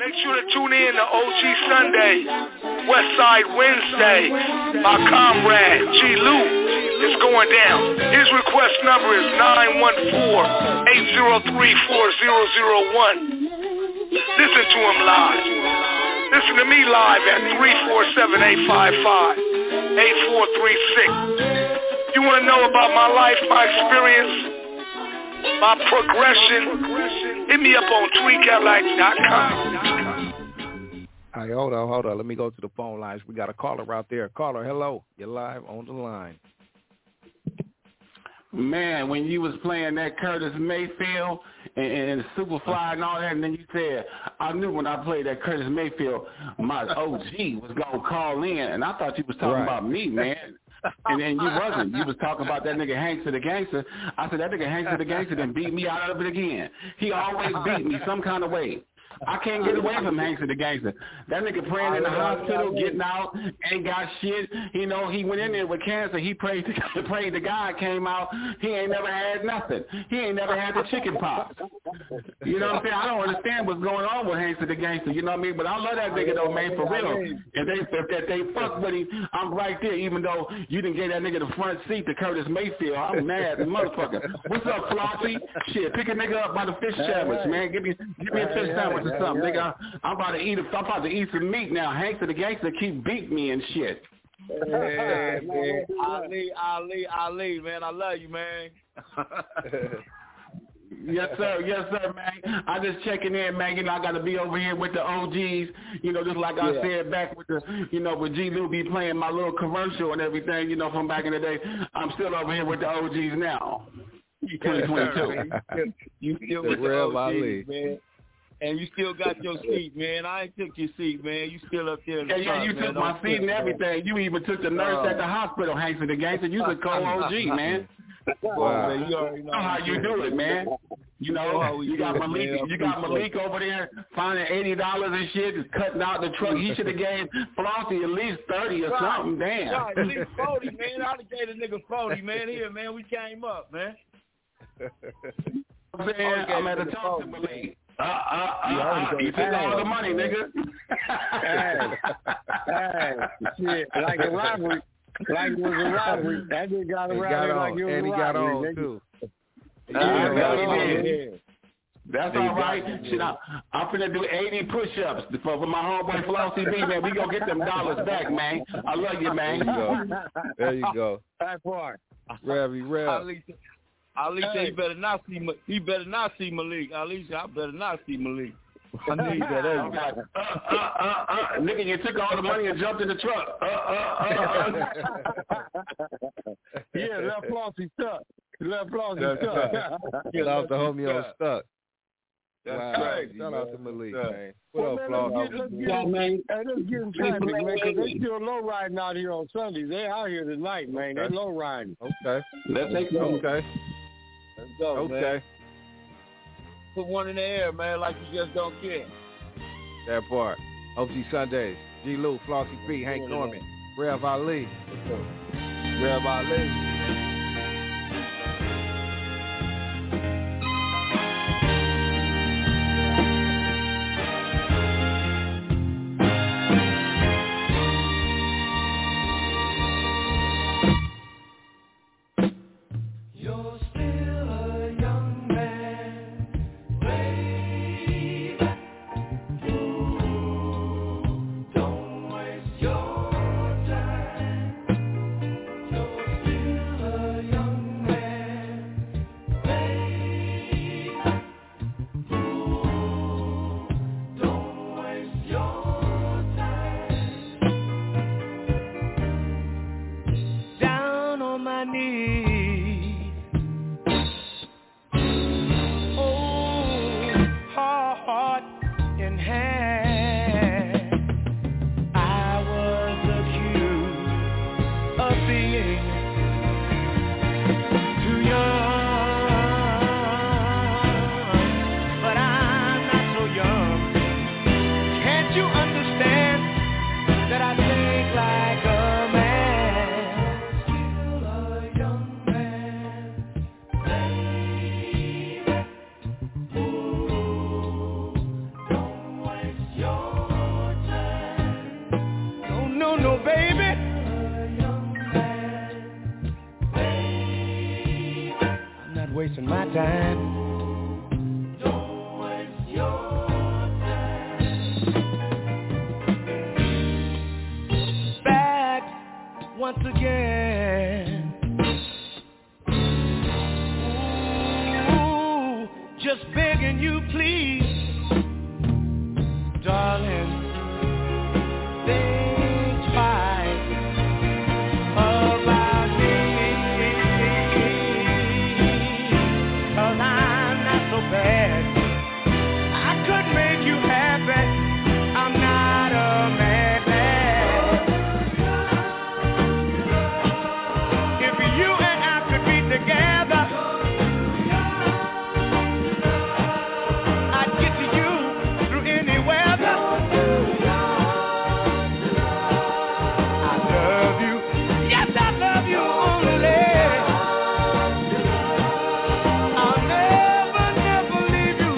Make sure to tune in to OG Sunday, Westside Wednesday. My comrade, G. Lou, is going down. His request number is 914-803-4001. Listen to him live. Listen to me live at 347-855-8436. You want to know about my life, my experience, my progression? Hit me up on tweetcadillac.com. All right, hold on. Let me go to the phone lines. We got a caller out there. Caller, hello. You're live on the line. Man, when you was playing that Curtis Mayfield and Superfly and all that, and then you said, I knew when I played that Curtis Mayfield, my OG was going to call in, and I thought you was talking about me, man. And then you wasn't. You was talking about that nigga Hankster the Gangster. I said, that nigga Hankster the Gangster done beat me out of it again. He always beat me some kind of way. I can't get away from Hankster the Gangster. That nigga praying in the hospital, getting out, ain't got shit. You know, he went in there with cancer. He prayed to God, came out. He ain't never had nothing. He ain't never had the chicken pox. You know what I'm saying? I don't understand what's going on with Hankster the Gangster. You know what I mean? But I love that nigga though, man, for real. If they fuck with him, I'm right there. Even though you didn't get that nigga the front seat to Curtis Mayfield, I'm mad, motherfucker. What's up, Flossie? Shit, pick a nigga up by the fish sandwich, man. Give me a fish sandwich. Something, nigga. I'm about to eat some meat now. Hankster the Gangster keep beating me and shit. Hey, man. Ali, man. I love you, man. Yes, sir, man. I just checking in, man. You know, I got to be over here with the OGs. You know, just like I said back with the, you know, with G. Lou be playing my little commercial and everything, you know, from back in the day. I'm still over here with the OGs now. 2022. You still with the OGs, man. And you still got your seat, man. I ain't took your seat, man. You still up there in the front, you took my seat and everything. You even took the nurse at the hospital, Hankster the Gangster. You the co-OG, man. Wow. You already know how you do it, man. You know, you got Malik over there finding $80 and shit, cutting out the truck. He should have gave Flossie at least 30 or something. Damn. Right, at least 40, man. I would have gave the nigga 40, man. Here, man, we came up, man. I'm at the top of Malik. You took all the money, nigga. hey, shit, like a robbery. Like it was a robbery. That nigga got a robbery like it was a robbery. And he got on, too. That's all right. Shit, I'm finna do 80 push-ups for my homeboy Flossie B, man. We gonna get them dollars back, man. I love you, man. There you go. That part. Rev. Ali said he better not see Malik. Ali said I better not see Malik. I need that every nigga, you took all the money and jumped in the truck. Yeah, left Flossie stuck. Get off the homie on stuck. That's right. Shout out to Malik, man. What up, Flossie? Let's get in traffic, man, because they still low riding out here on Sundays. They out here tonight, man. They low riding. Okay. Let's take them. Okay. Let's go, man. Put one in the air, man, like you just don't care. That part. OG Sundays. G. Lou, Flossie B, Hank Norman, Rev Ali. Rev Ali. Your wasting my time. Don't waste your time. Back once again. Ooh, just begging you, please, darling. Think twice about me, 'cause I'm not so bad. I could make you happy. I'm not a madman. If you and I could be together, I'd get to you through any weather. I love you. Yes, I love you only. I'll never, never leave you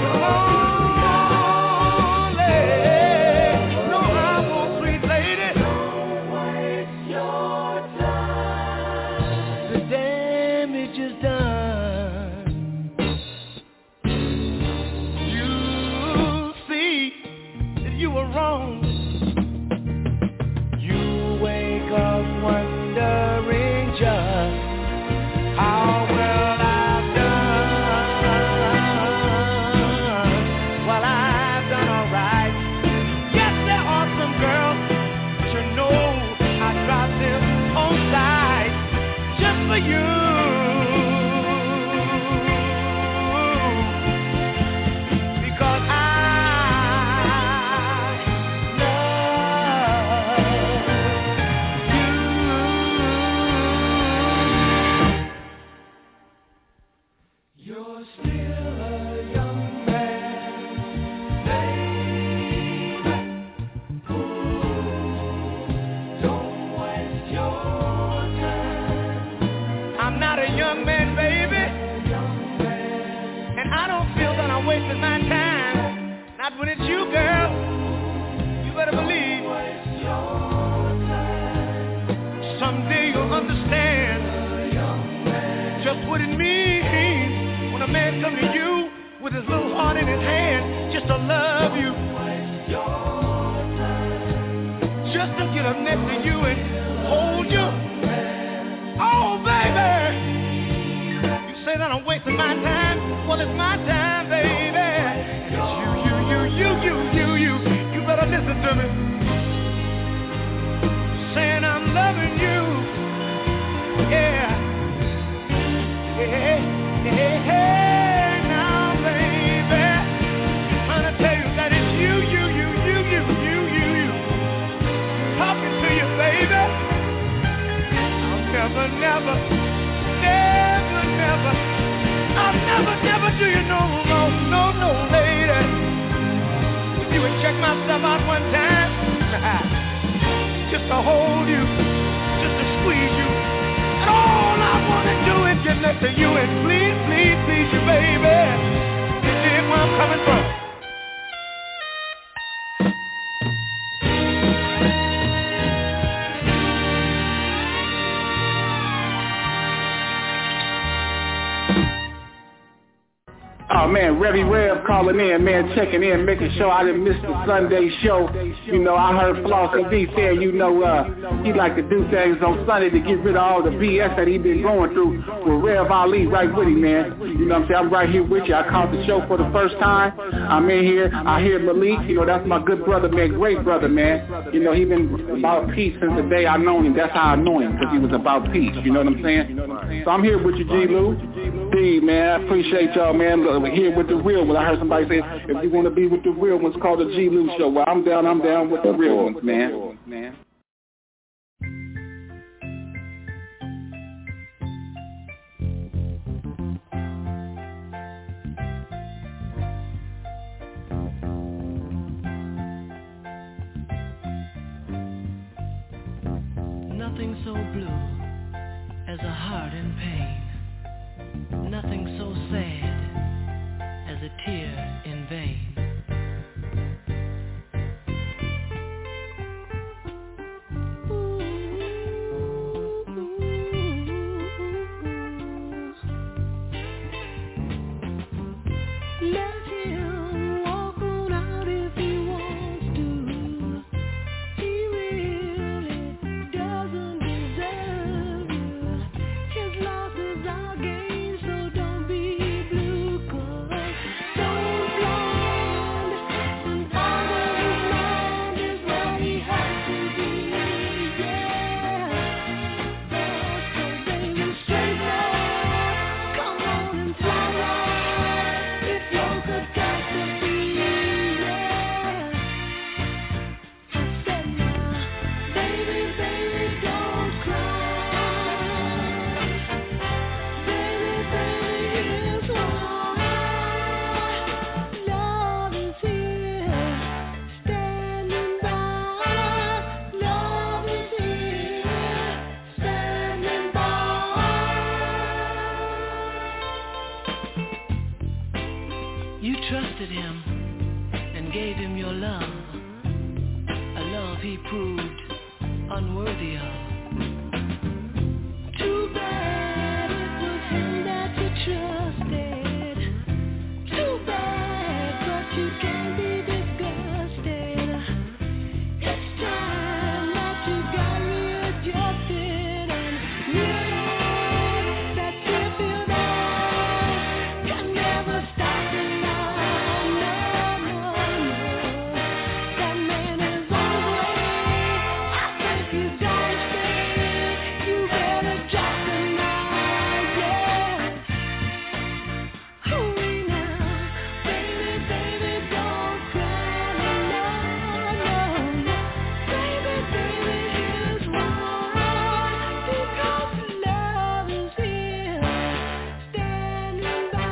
lonely. No, I won't, sweet lady. Don't waste your time. The damage is done. You see that you were wrong. You wake up wondering just how well I've done. Well, I've done all right. Yes, there are some girls, but you know I drop them on side just for you. Because I You're still a young man, baby. Don't waste your time. I'm not a young man, baby, and I don't feel that I'm wasting my time. Not when it's you, girl. You better believe. Someday you'll understand just what it means when a man comes to you with his little heart in his hand just to love you, just to get up next to you and hold you. Oh, baby, you say that I'm wasting my time. Well, it's my time, baby. It's you. You better listen to me. Saying I'm loving you. Yeah. Hey, now, baby, trying to tell you that it's you, talking to you, baby. I'll never do you no, lady. If you would check myself out one time, just to hold you, just to squeeze you. And all I want to do is get next to you and please you, baby. You dig where I'm coming from? Oh man, Revy Rev calling in, man, checking in, making sure I didn't miss the Sunday show. You know, I heard Flossie D saying, he like to do things on Sunday to get rid of all the BS that he been going through. With Rev Ali right with him, man. You know what I'm saying? I'm right here with you. I caught the show for the first time. I'm in here. I hear Malik. You know, that's my good brother, man, great brother, man. You know, he been about peace since the day I known him. That's how I know him, because he was about peace. You know what I'm saying? So I'm here with you, G. Lou. D, man, I appreciate y'all, man. Look, we're here with the real ones. I heard somebody say, if you want to be with the real ones, call the G. Lou Show. Well, I'm down with the real ones, man. Nothing so blue as a heart in pain. Nothing so sad as a tear in vain. trusted him and gave him your love, a love he proved unworthy of. Too bad it was him that you trusted. Too bad, but you can't be disgusted. It's time that you got readjusted and realized that if you die, can never stop the love. No, no, no. That man is on his way. I think he's gonna stay. You better drop the knife, yeah. Hurry now, baby, baby, don't cry, no, no, no. Baby, baby, here's why. Because love is here, standing by,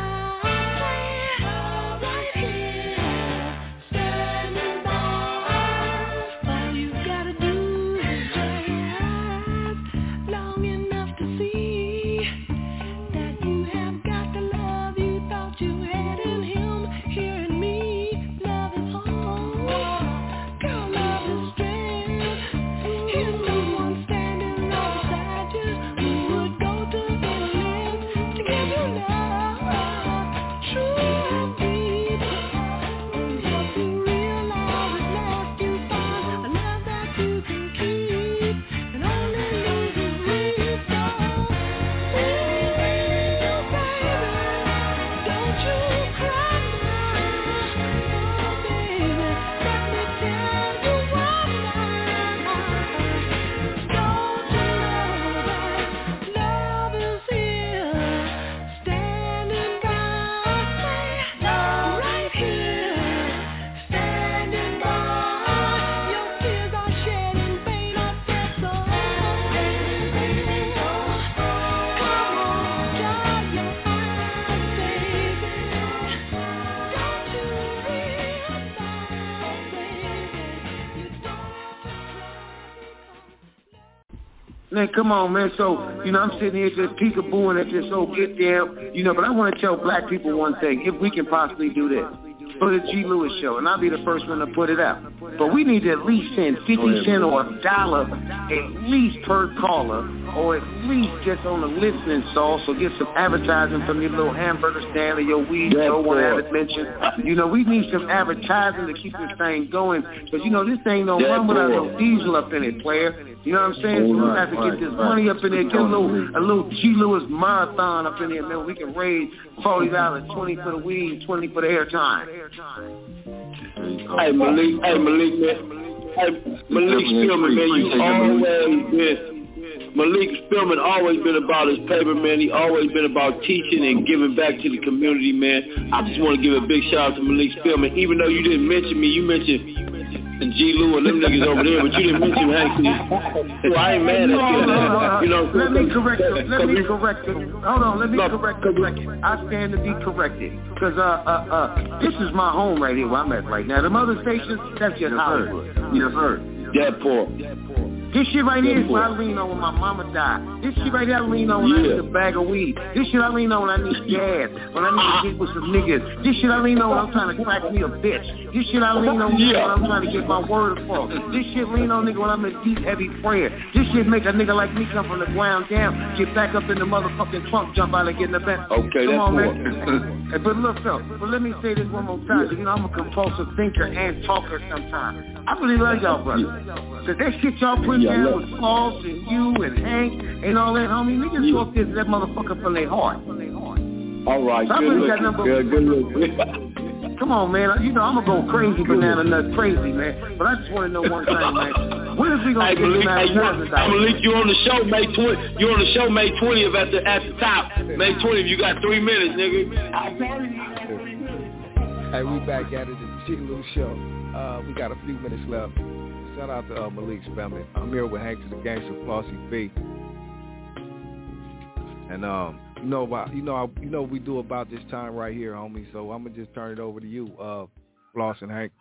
right here, standing by. All you gotta do is just long enough to see that you have got the love you thought you had in him, here in me. Love is home, girl, love is strength. Here's the one standing right beside you who would go to the length to give you love, true and deep. Once you realize at last you find a love that you can keep and only lose is real. Don't you cry now, baby. Let me tell you why. Don't you know that love is here, standing by, right here, standing by. Your tears are shed in vain, I said so. Come on, dry your eyes, baby. Don't you realize, baby, you don't have to Man, come on, man. So, I'm sitting here just peekabooing at this whole get down, but I want to tell black people one thing, if we can possibly do this. For the G. Lewis Show, and I'll be the first one to put it out. But we need to at least send 50 cents or $1 at least per caller, or at least just on the listening sauce, so get some advertising from your little hamburger stand or your weed show, one I haven't mentioned. We need some advertising to keep this thing going, because, this thing don't run without no diesel up in it, player. You know what I'm saying? So we have to get this money up in there, get a little G. Lewis marathon up in there, man. We can raise $40, 20 for the weed, 20 for the airtime. Hey, Malik, man. Hey, Malik Spillman, man, you always been, Malik Spillman always been about his paper, man. He always been about teaching and giving back to the community, man. I just want to give a big shout out to Malik Spillman. Even though you didn't mention me, you mentioned and G. Lou and them niggas over there, but you didn't mention Hank. Well, I ain't mad at you. Let me correct it. Hold on, let me correct it. I stand to be corrected. Because this is my home right here where I'm at right now. The other stations, that's just Hollywood. You heard. That poor. This shit right here is what I lean on when my mama died. This shit right here I lean on when I need a bag of weed. This shit I lean on when I need gas. When I need to get with some niggas. This shit I lean on when I'm trying to crack me a bitch. This shit I lean on when I'm trying to get my word across. This shit lean on nigga when I'm in deep heavy prayer. This shit make a nigga like me come from the ground down, get back up in the motherfucking trunk, jump out and get in the back. Okay, come on, man. But look though, let me say this one more time. I'm a compulsive thinker and talker sometimes. I really love y'all, brother. Cause that shit y'all put down with Floss and you and Hank and all that, homie, niggas talk this that motherfucker from their heart. All right, so good look. Come on, man. I'm gonna go crazy, banana nut crazy, man. But I just want to know one thing, man. When is we gonna get some advertisements out? Malik, you on the show May 20th. You on the show May 20th at the top. May 20th. You got 3 minutes, nigga. Hey, we back at it. The G. Lou Show. We got a few minutes left. Shout out to Malik's family. I'm here with Hank to the Gangster, Flossy B. And we do about this time right here, homie. So I'm gonna just turn it over to you, Floss and Hank.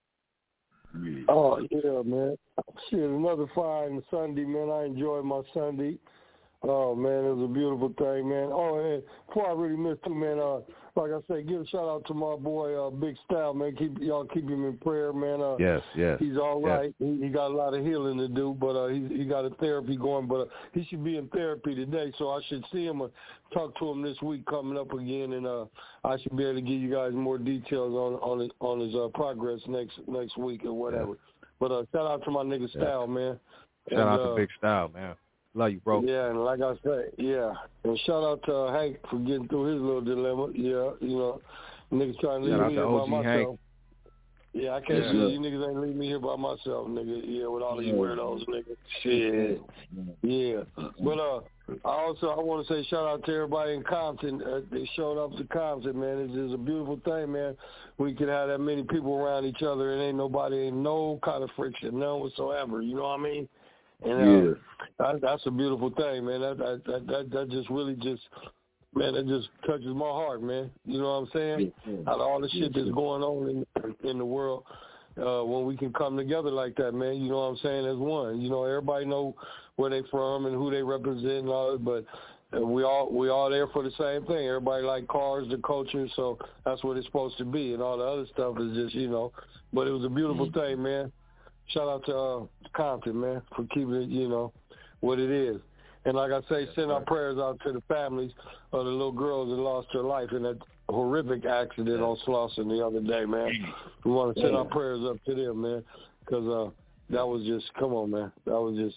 Oh yeah, man. Shit, another fine Sunday, man. I enjoyed my Sunday. Oh man, it was a beautiful thing, man. Oh, and before I really missed you, man, like I say, give a shout out to my boy Big Style, man. Keep him in prayer, man. Yes. He's all right. He got a lot of healing to do, but he got a therapy going. But he should be in therapy today, so I should see him, talk to him this week coming up again, and I should be able to give you guys more details on his progress next week or whatever. But shout out to my nigga Style, man. Shout out to Big Style, man. Love you, bro. Yeah, and like I said, and shout out to Hank for getting through his little dilemma. Yeah, niggas trying to leave me here by myself. Hank. Yeah, I can't see you niggas ain't leave me here by myself, nigga. Yeah, with all these weirdos, nigga. Shit. Yeah. But I want to say shout out to everybody in Compton. They showed up to Compton, man. It's just a beautiful thing, man. We can have that many people around each other and ain't no kind of friction, none whatsoever. You know what I mean? And that's a beautiful thing, man. That just really man, it just touches my heart, man. You know what I'm saying? Out of all the shit that's going on in the world, when we can come together like that, man, you know what I'm saying, as one. Everybody know where they from and who they represent and all that, but we all there for the same thing. Everybody like cars, the culture, so that's what it's supposed to be, and all the other stuff is just, but it was a beautiful thing, man. Shout out to Compton, man, for keeping it, what it is. And like I say, send our prayers out to the families of the little girls that lost their life in that horrific accident on Slauson the other day, man. We want to send our prayers up to them, man, because that was just, come on, man. That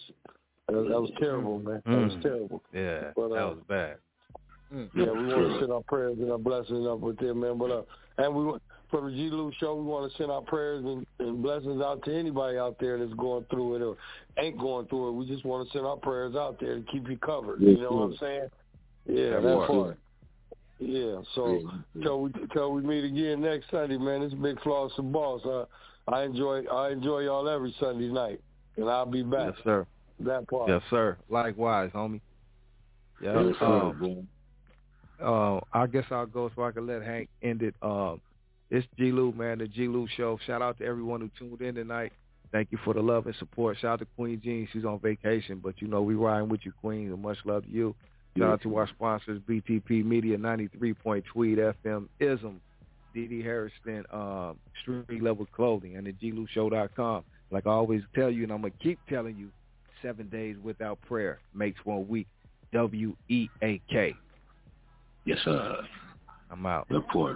was terrible, man. That was terrible. Yeah, but, that was bad. Yeah, we want to send our prayers and our blessings up with them, man. But and from the G. Lou Show, we want to send our prayers and blessings out to anybody out there that's going through it or ain't going through it. We just want to send our prayers out there to keep you covered. You know what I'm saying? Yeah, that part. Yeah, so till we meet again next Sunday, man. It's Big Floss and Boss. I enjoy y'all every Sunday night, and I'll be back. Yes, sir. That part. Yes, sir. Likewise, homie. Yeah. Yes, sir, I guess I'll go so I can let Hank end it. It's G. Lou, man, the G. Lou Show. Shout out to everyone who tuned in tonight. Thank you for the love and support. Shout out to Queen Jean. She's on vacation, but we riding with you, Queen, and much love to you. Shout out to our sponsors, BTP Media, 93 Tweed FM, ISM, D.D. Harrison, Street Level Clothing, and the GLouShow.com. Like I always tell you, and I'm going to keep telling you, 7 days without prayer makes 1 week. WEAK. Yes, sir. I'm out. Of course.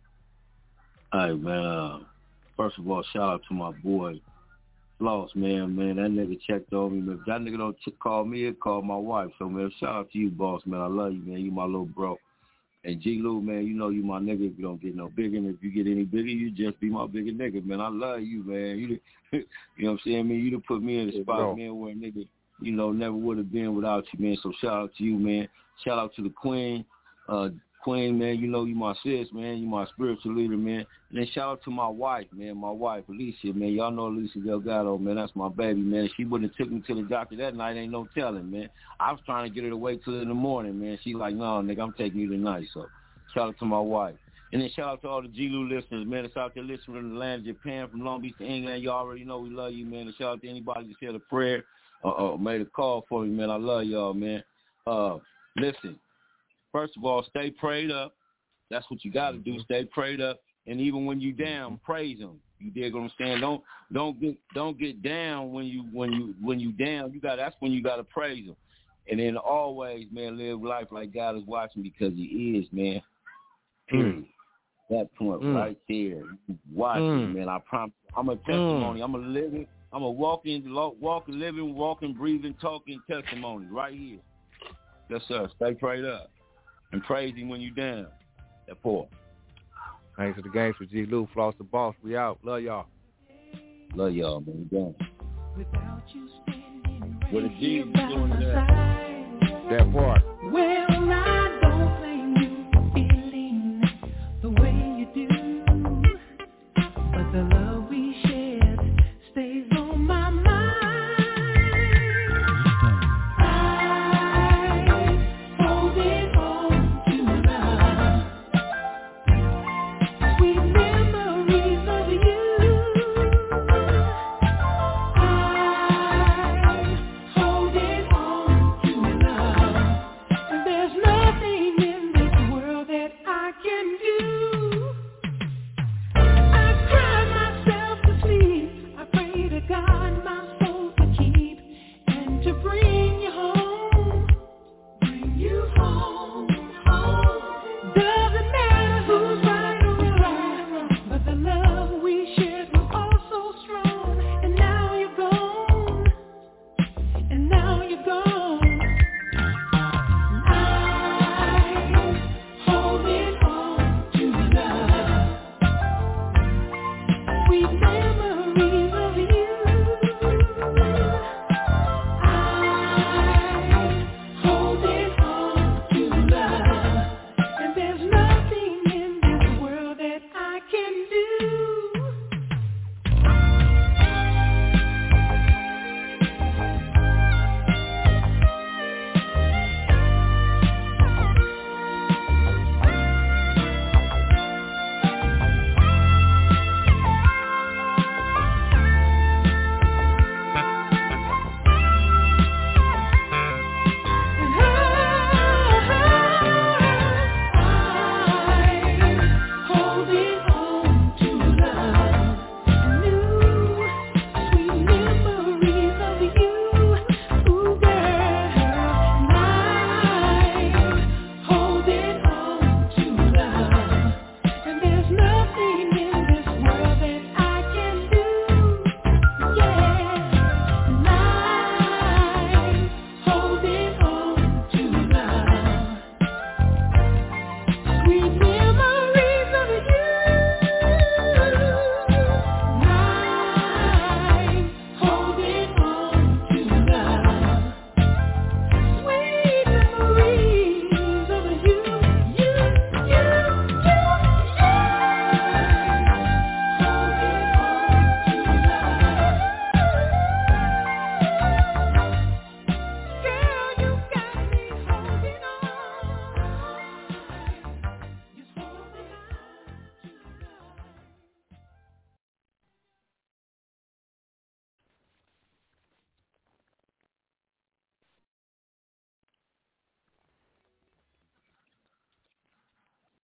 All right, man. First of all, shout out to my boy, Floss, man. That nigga checked on me, man. If that nigga don't call me, he'll call my wife. So, man, shout out to you, boss, man. I love you, man. You my little bro. And G. Lou, man, you my nigga if you don't get no bigger. And if you get any bigger, you just be my bigger nigga, man. I love you, man. You know what I'm saying, man? You done put me in the spot, man, where a nigga, never would have been without you, man. So shout out to you, man. Shout out to the Queen. Queen, man, you my sis, man. You my spiritual leader, man. And then shout out to my wife, man. My wife, Alicia, man. Y'all know Alicia Delgado, man. That's my baby, man. She wouldn't have took me to the doctor that night. Ain't no telling, man. I was trying to get her to wait till in the morning, man. She like, no, nigga, I'm taking you tonight. So shout out to my wife. And then shout out to all the G. Lou listeners, man. It's out there listening from the land of Japan, from Long Beach to England. You already know we love you, man. And shout out to anybody that said a prayer or made a call for me, man. I love y'all, man. Listen. First of all, stay prayed up. That's what you got to do. Stay prayed up, and even when you down, praise Him. You dig what I'm saying? Don't get down when you down. That's when you got to praise Him. And then always, man, live life like God is watching because He is, man. Period. That point right there. Watching, man. I promise. I'm a testimony. I'm a living. I'm a walking, living, walking, breathing, talking testimony right here. Yes, sir. Stay prayed up. And praise Him when you down. That part. Thanks to the games for G. Lou, Floss the Boss. We out. Love y'all. Love y'all, man. We down. Without you standing right what a G here by doing my that. side.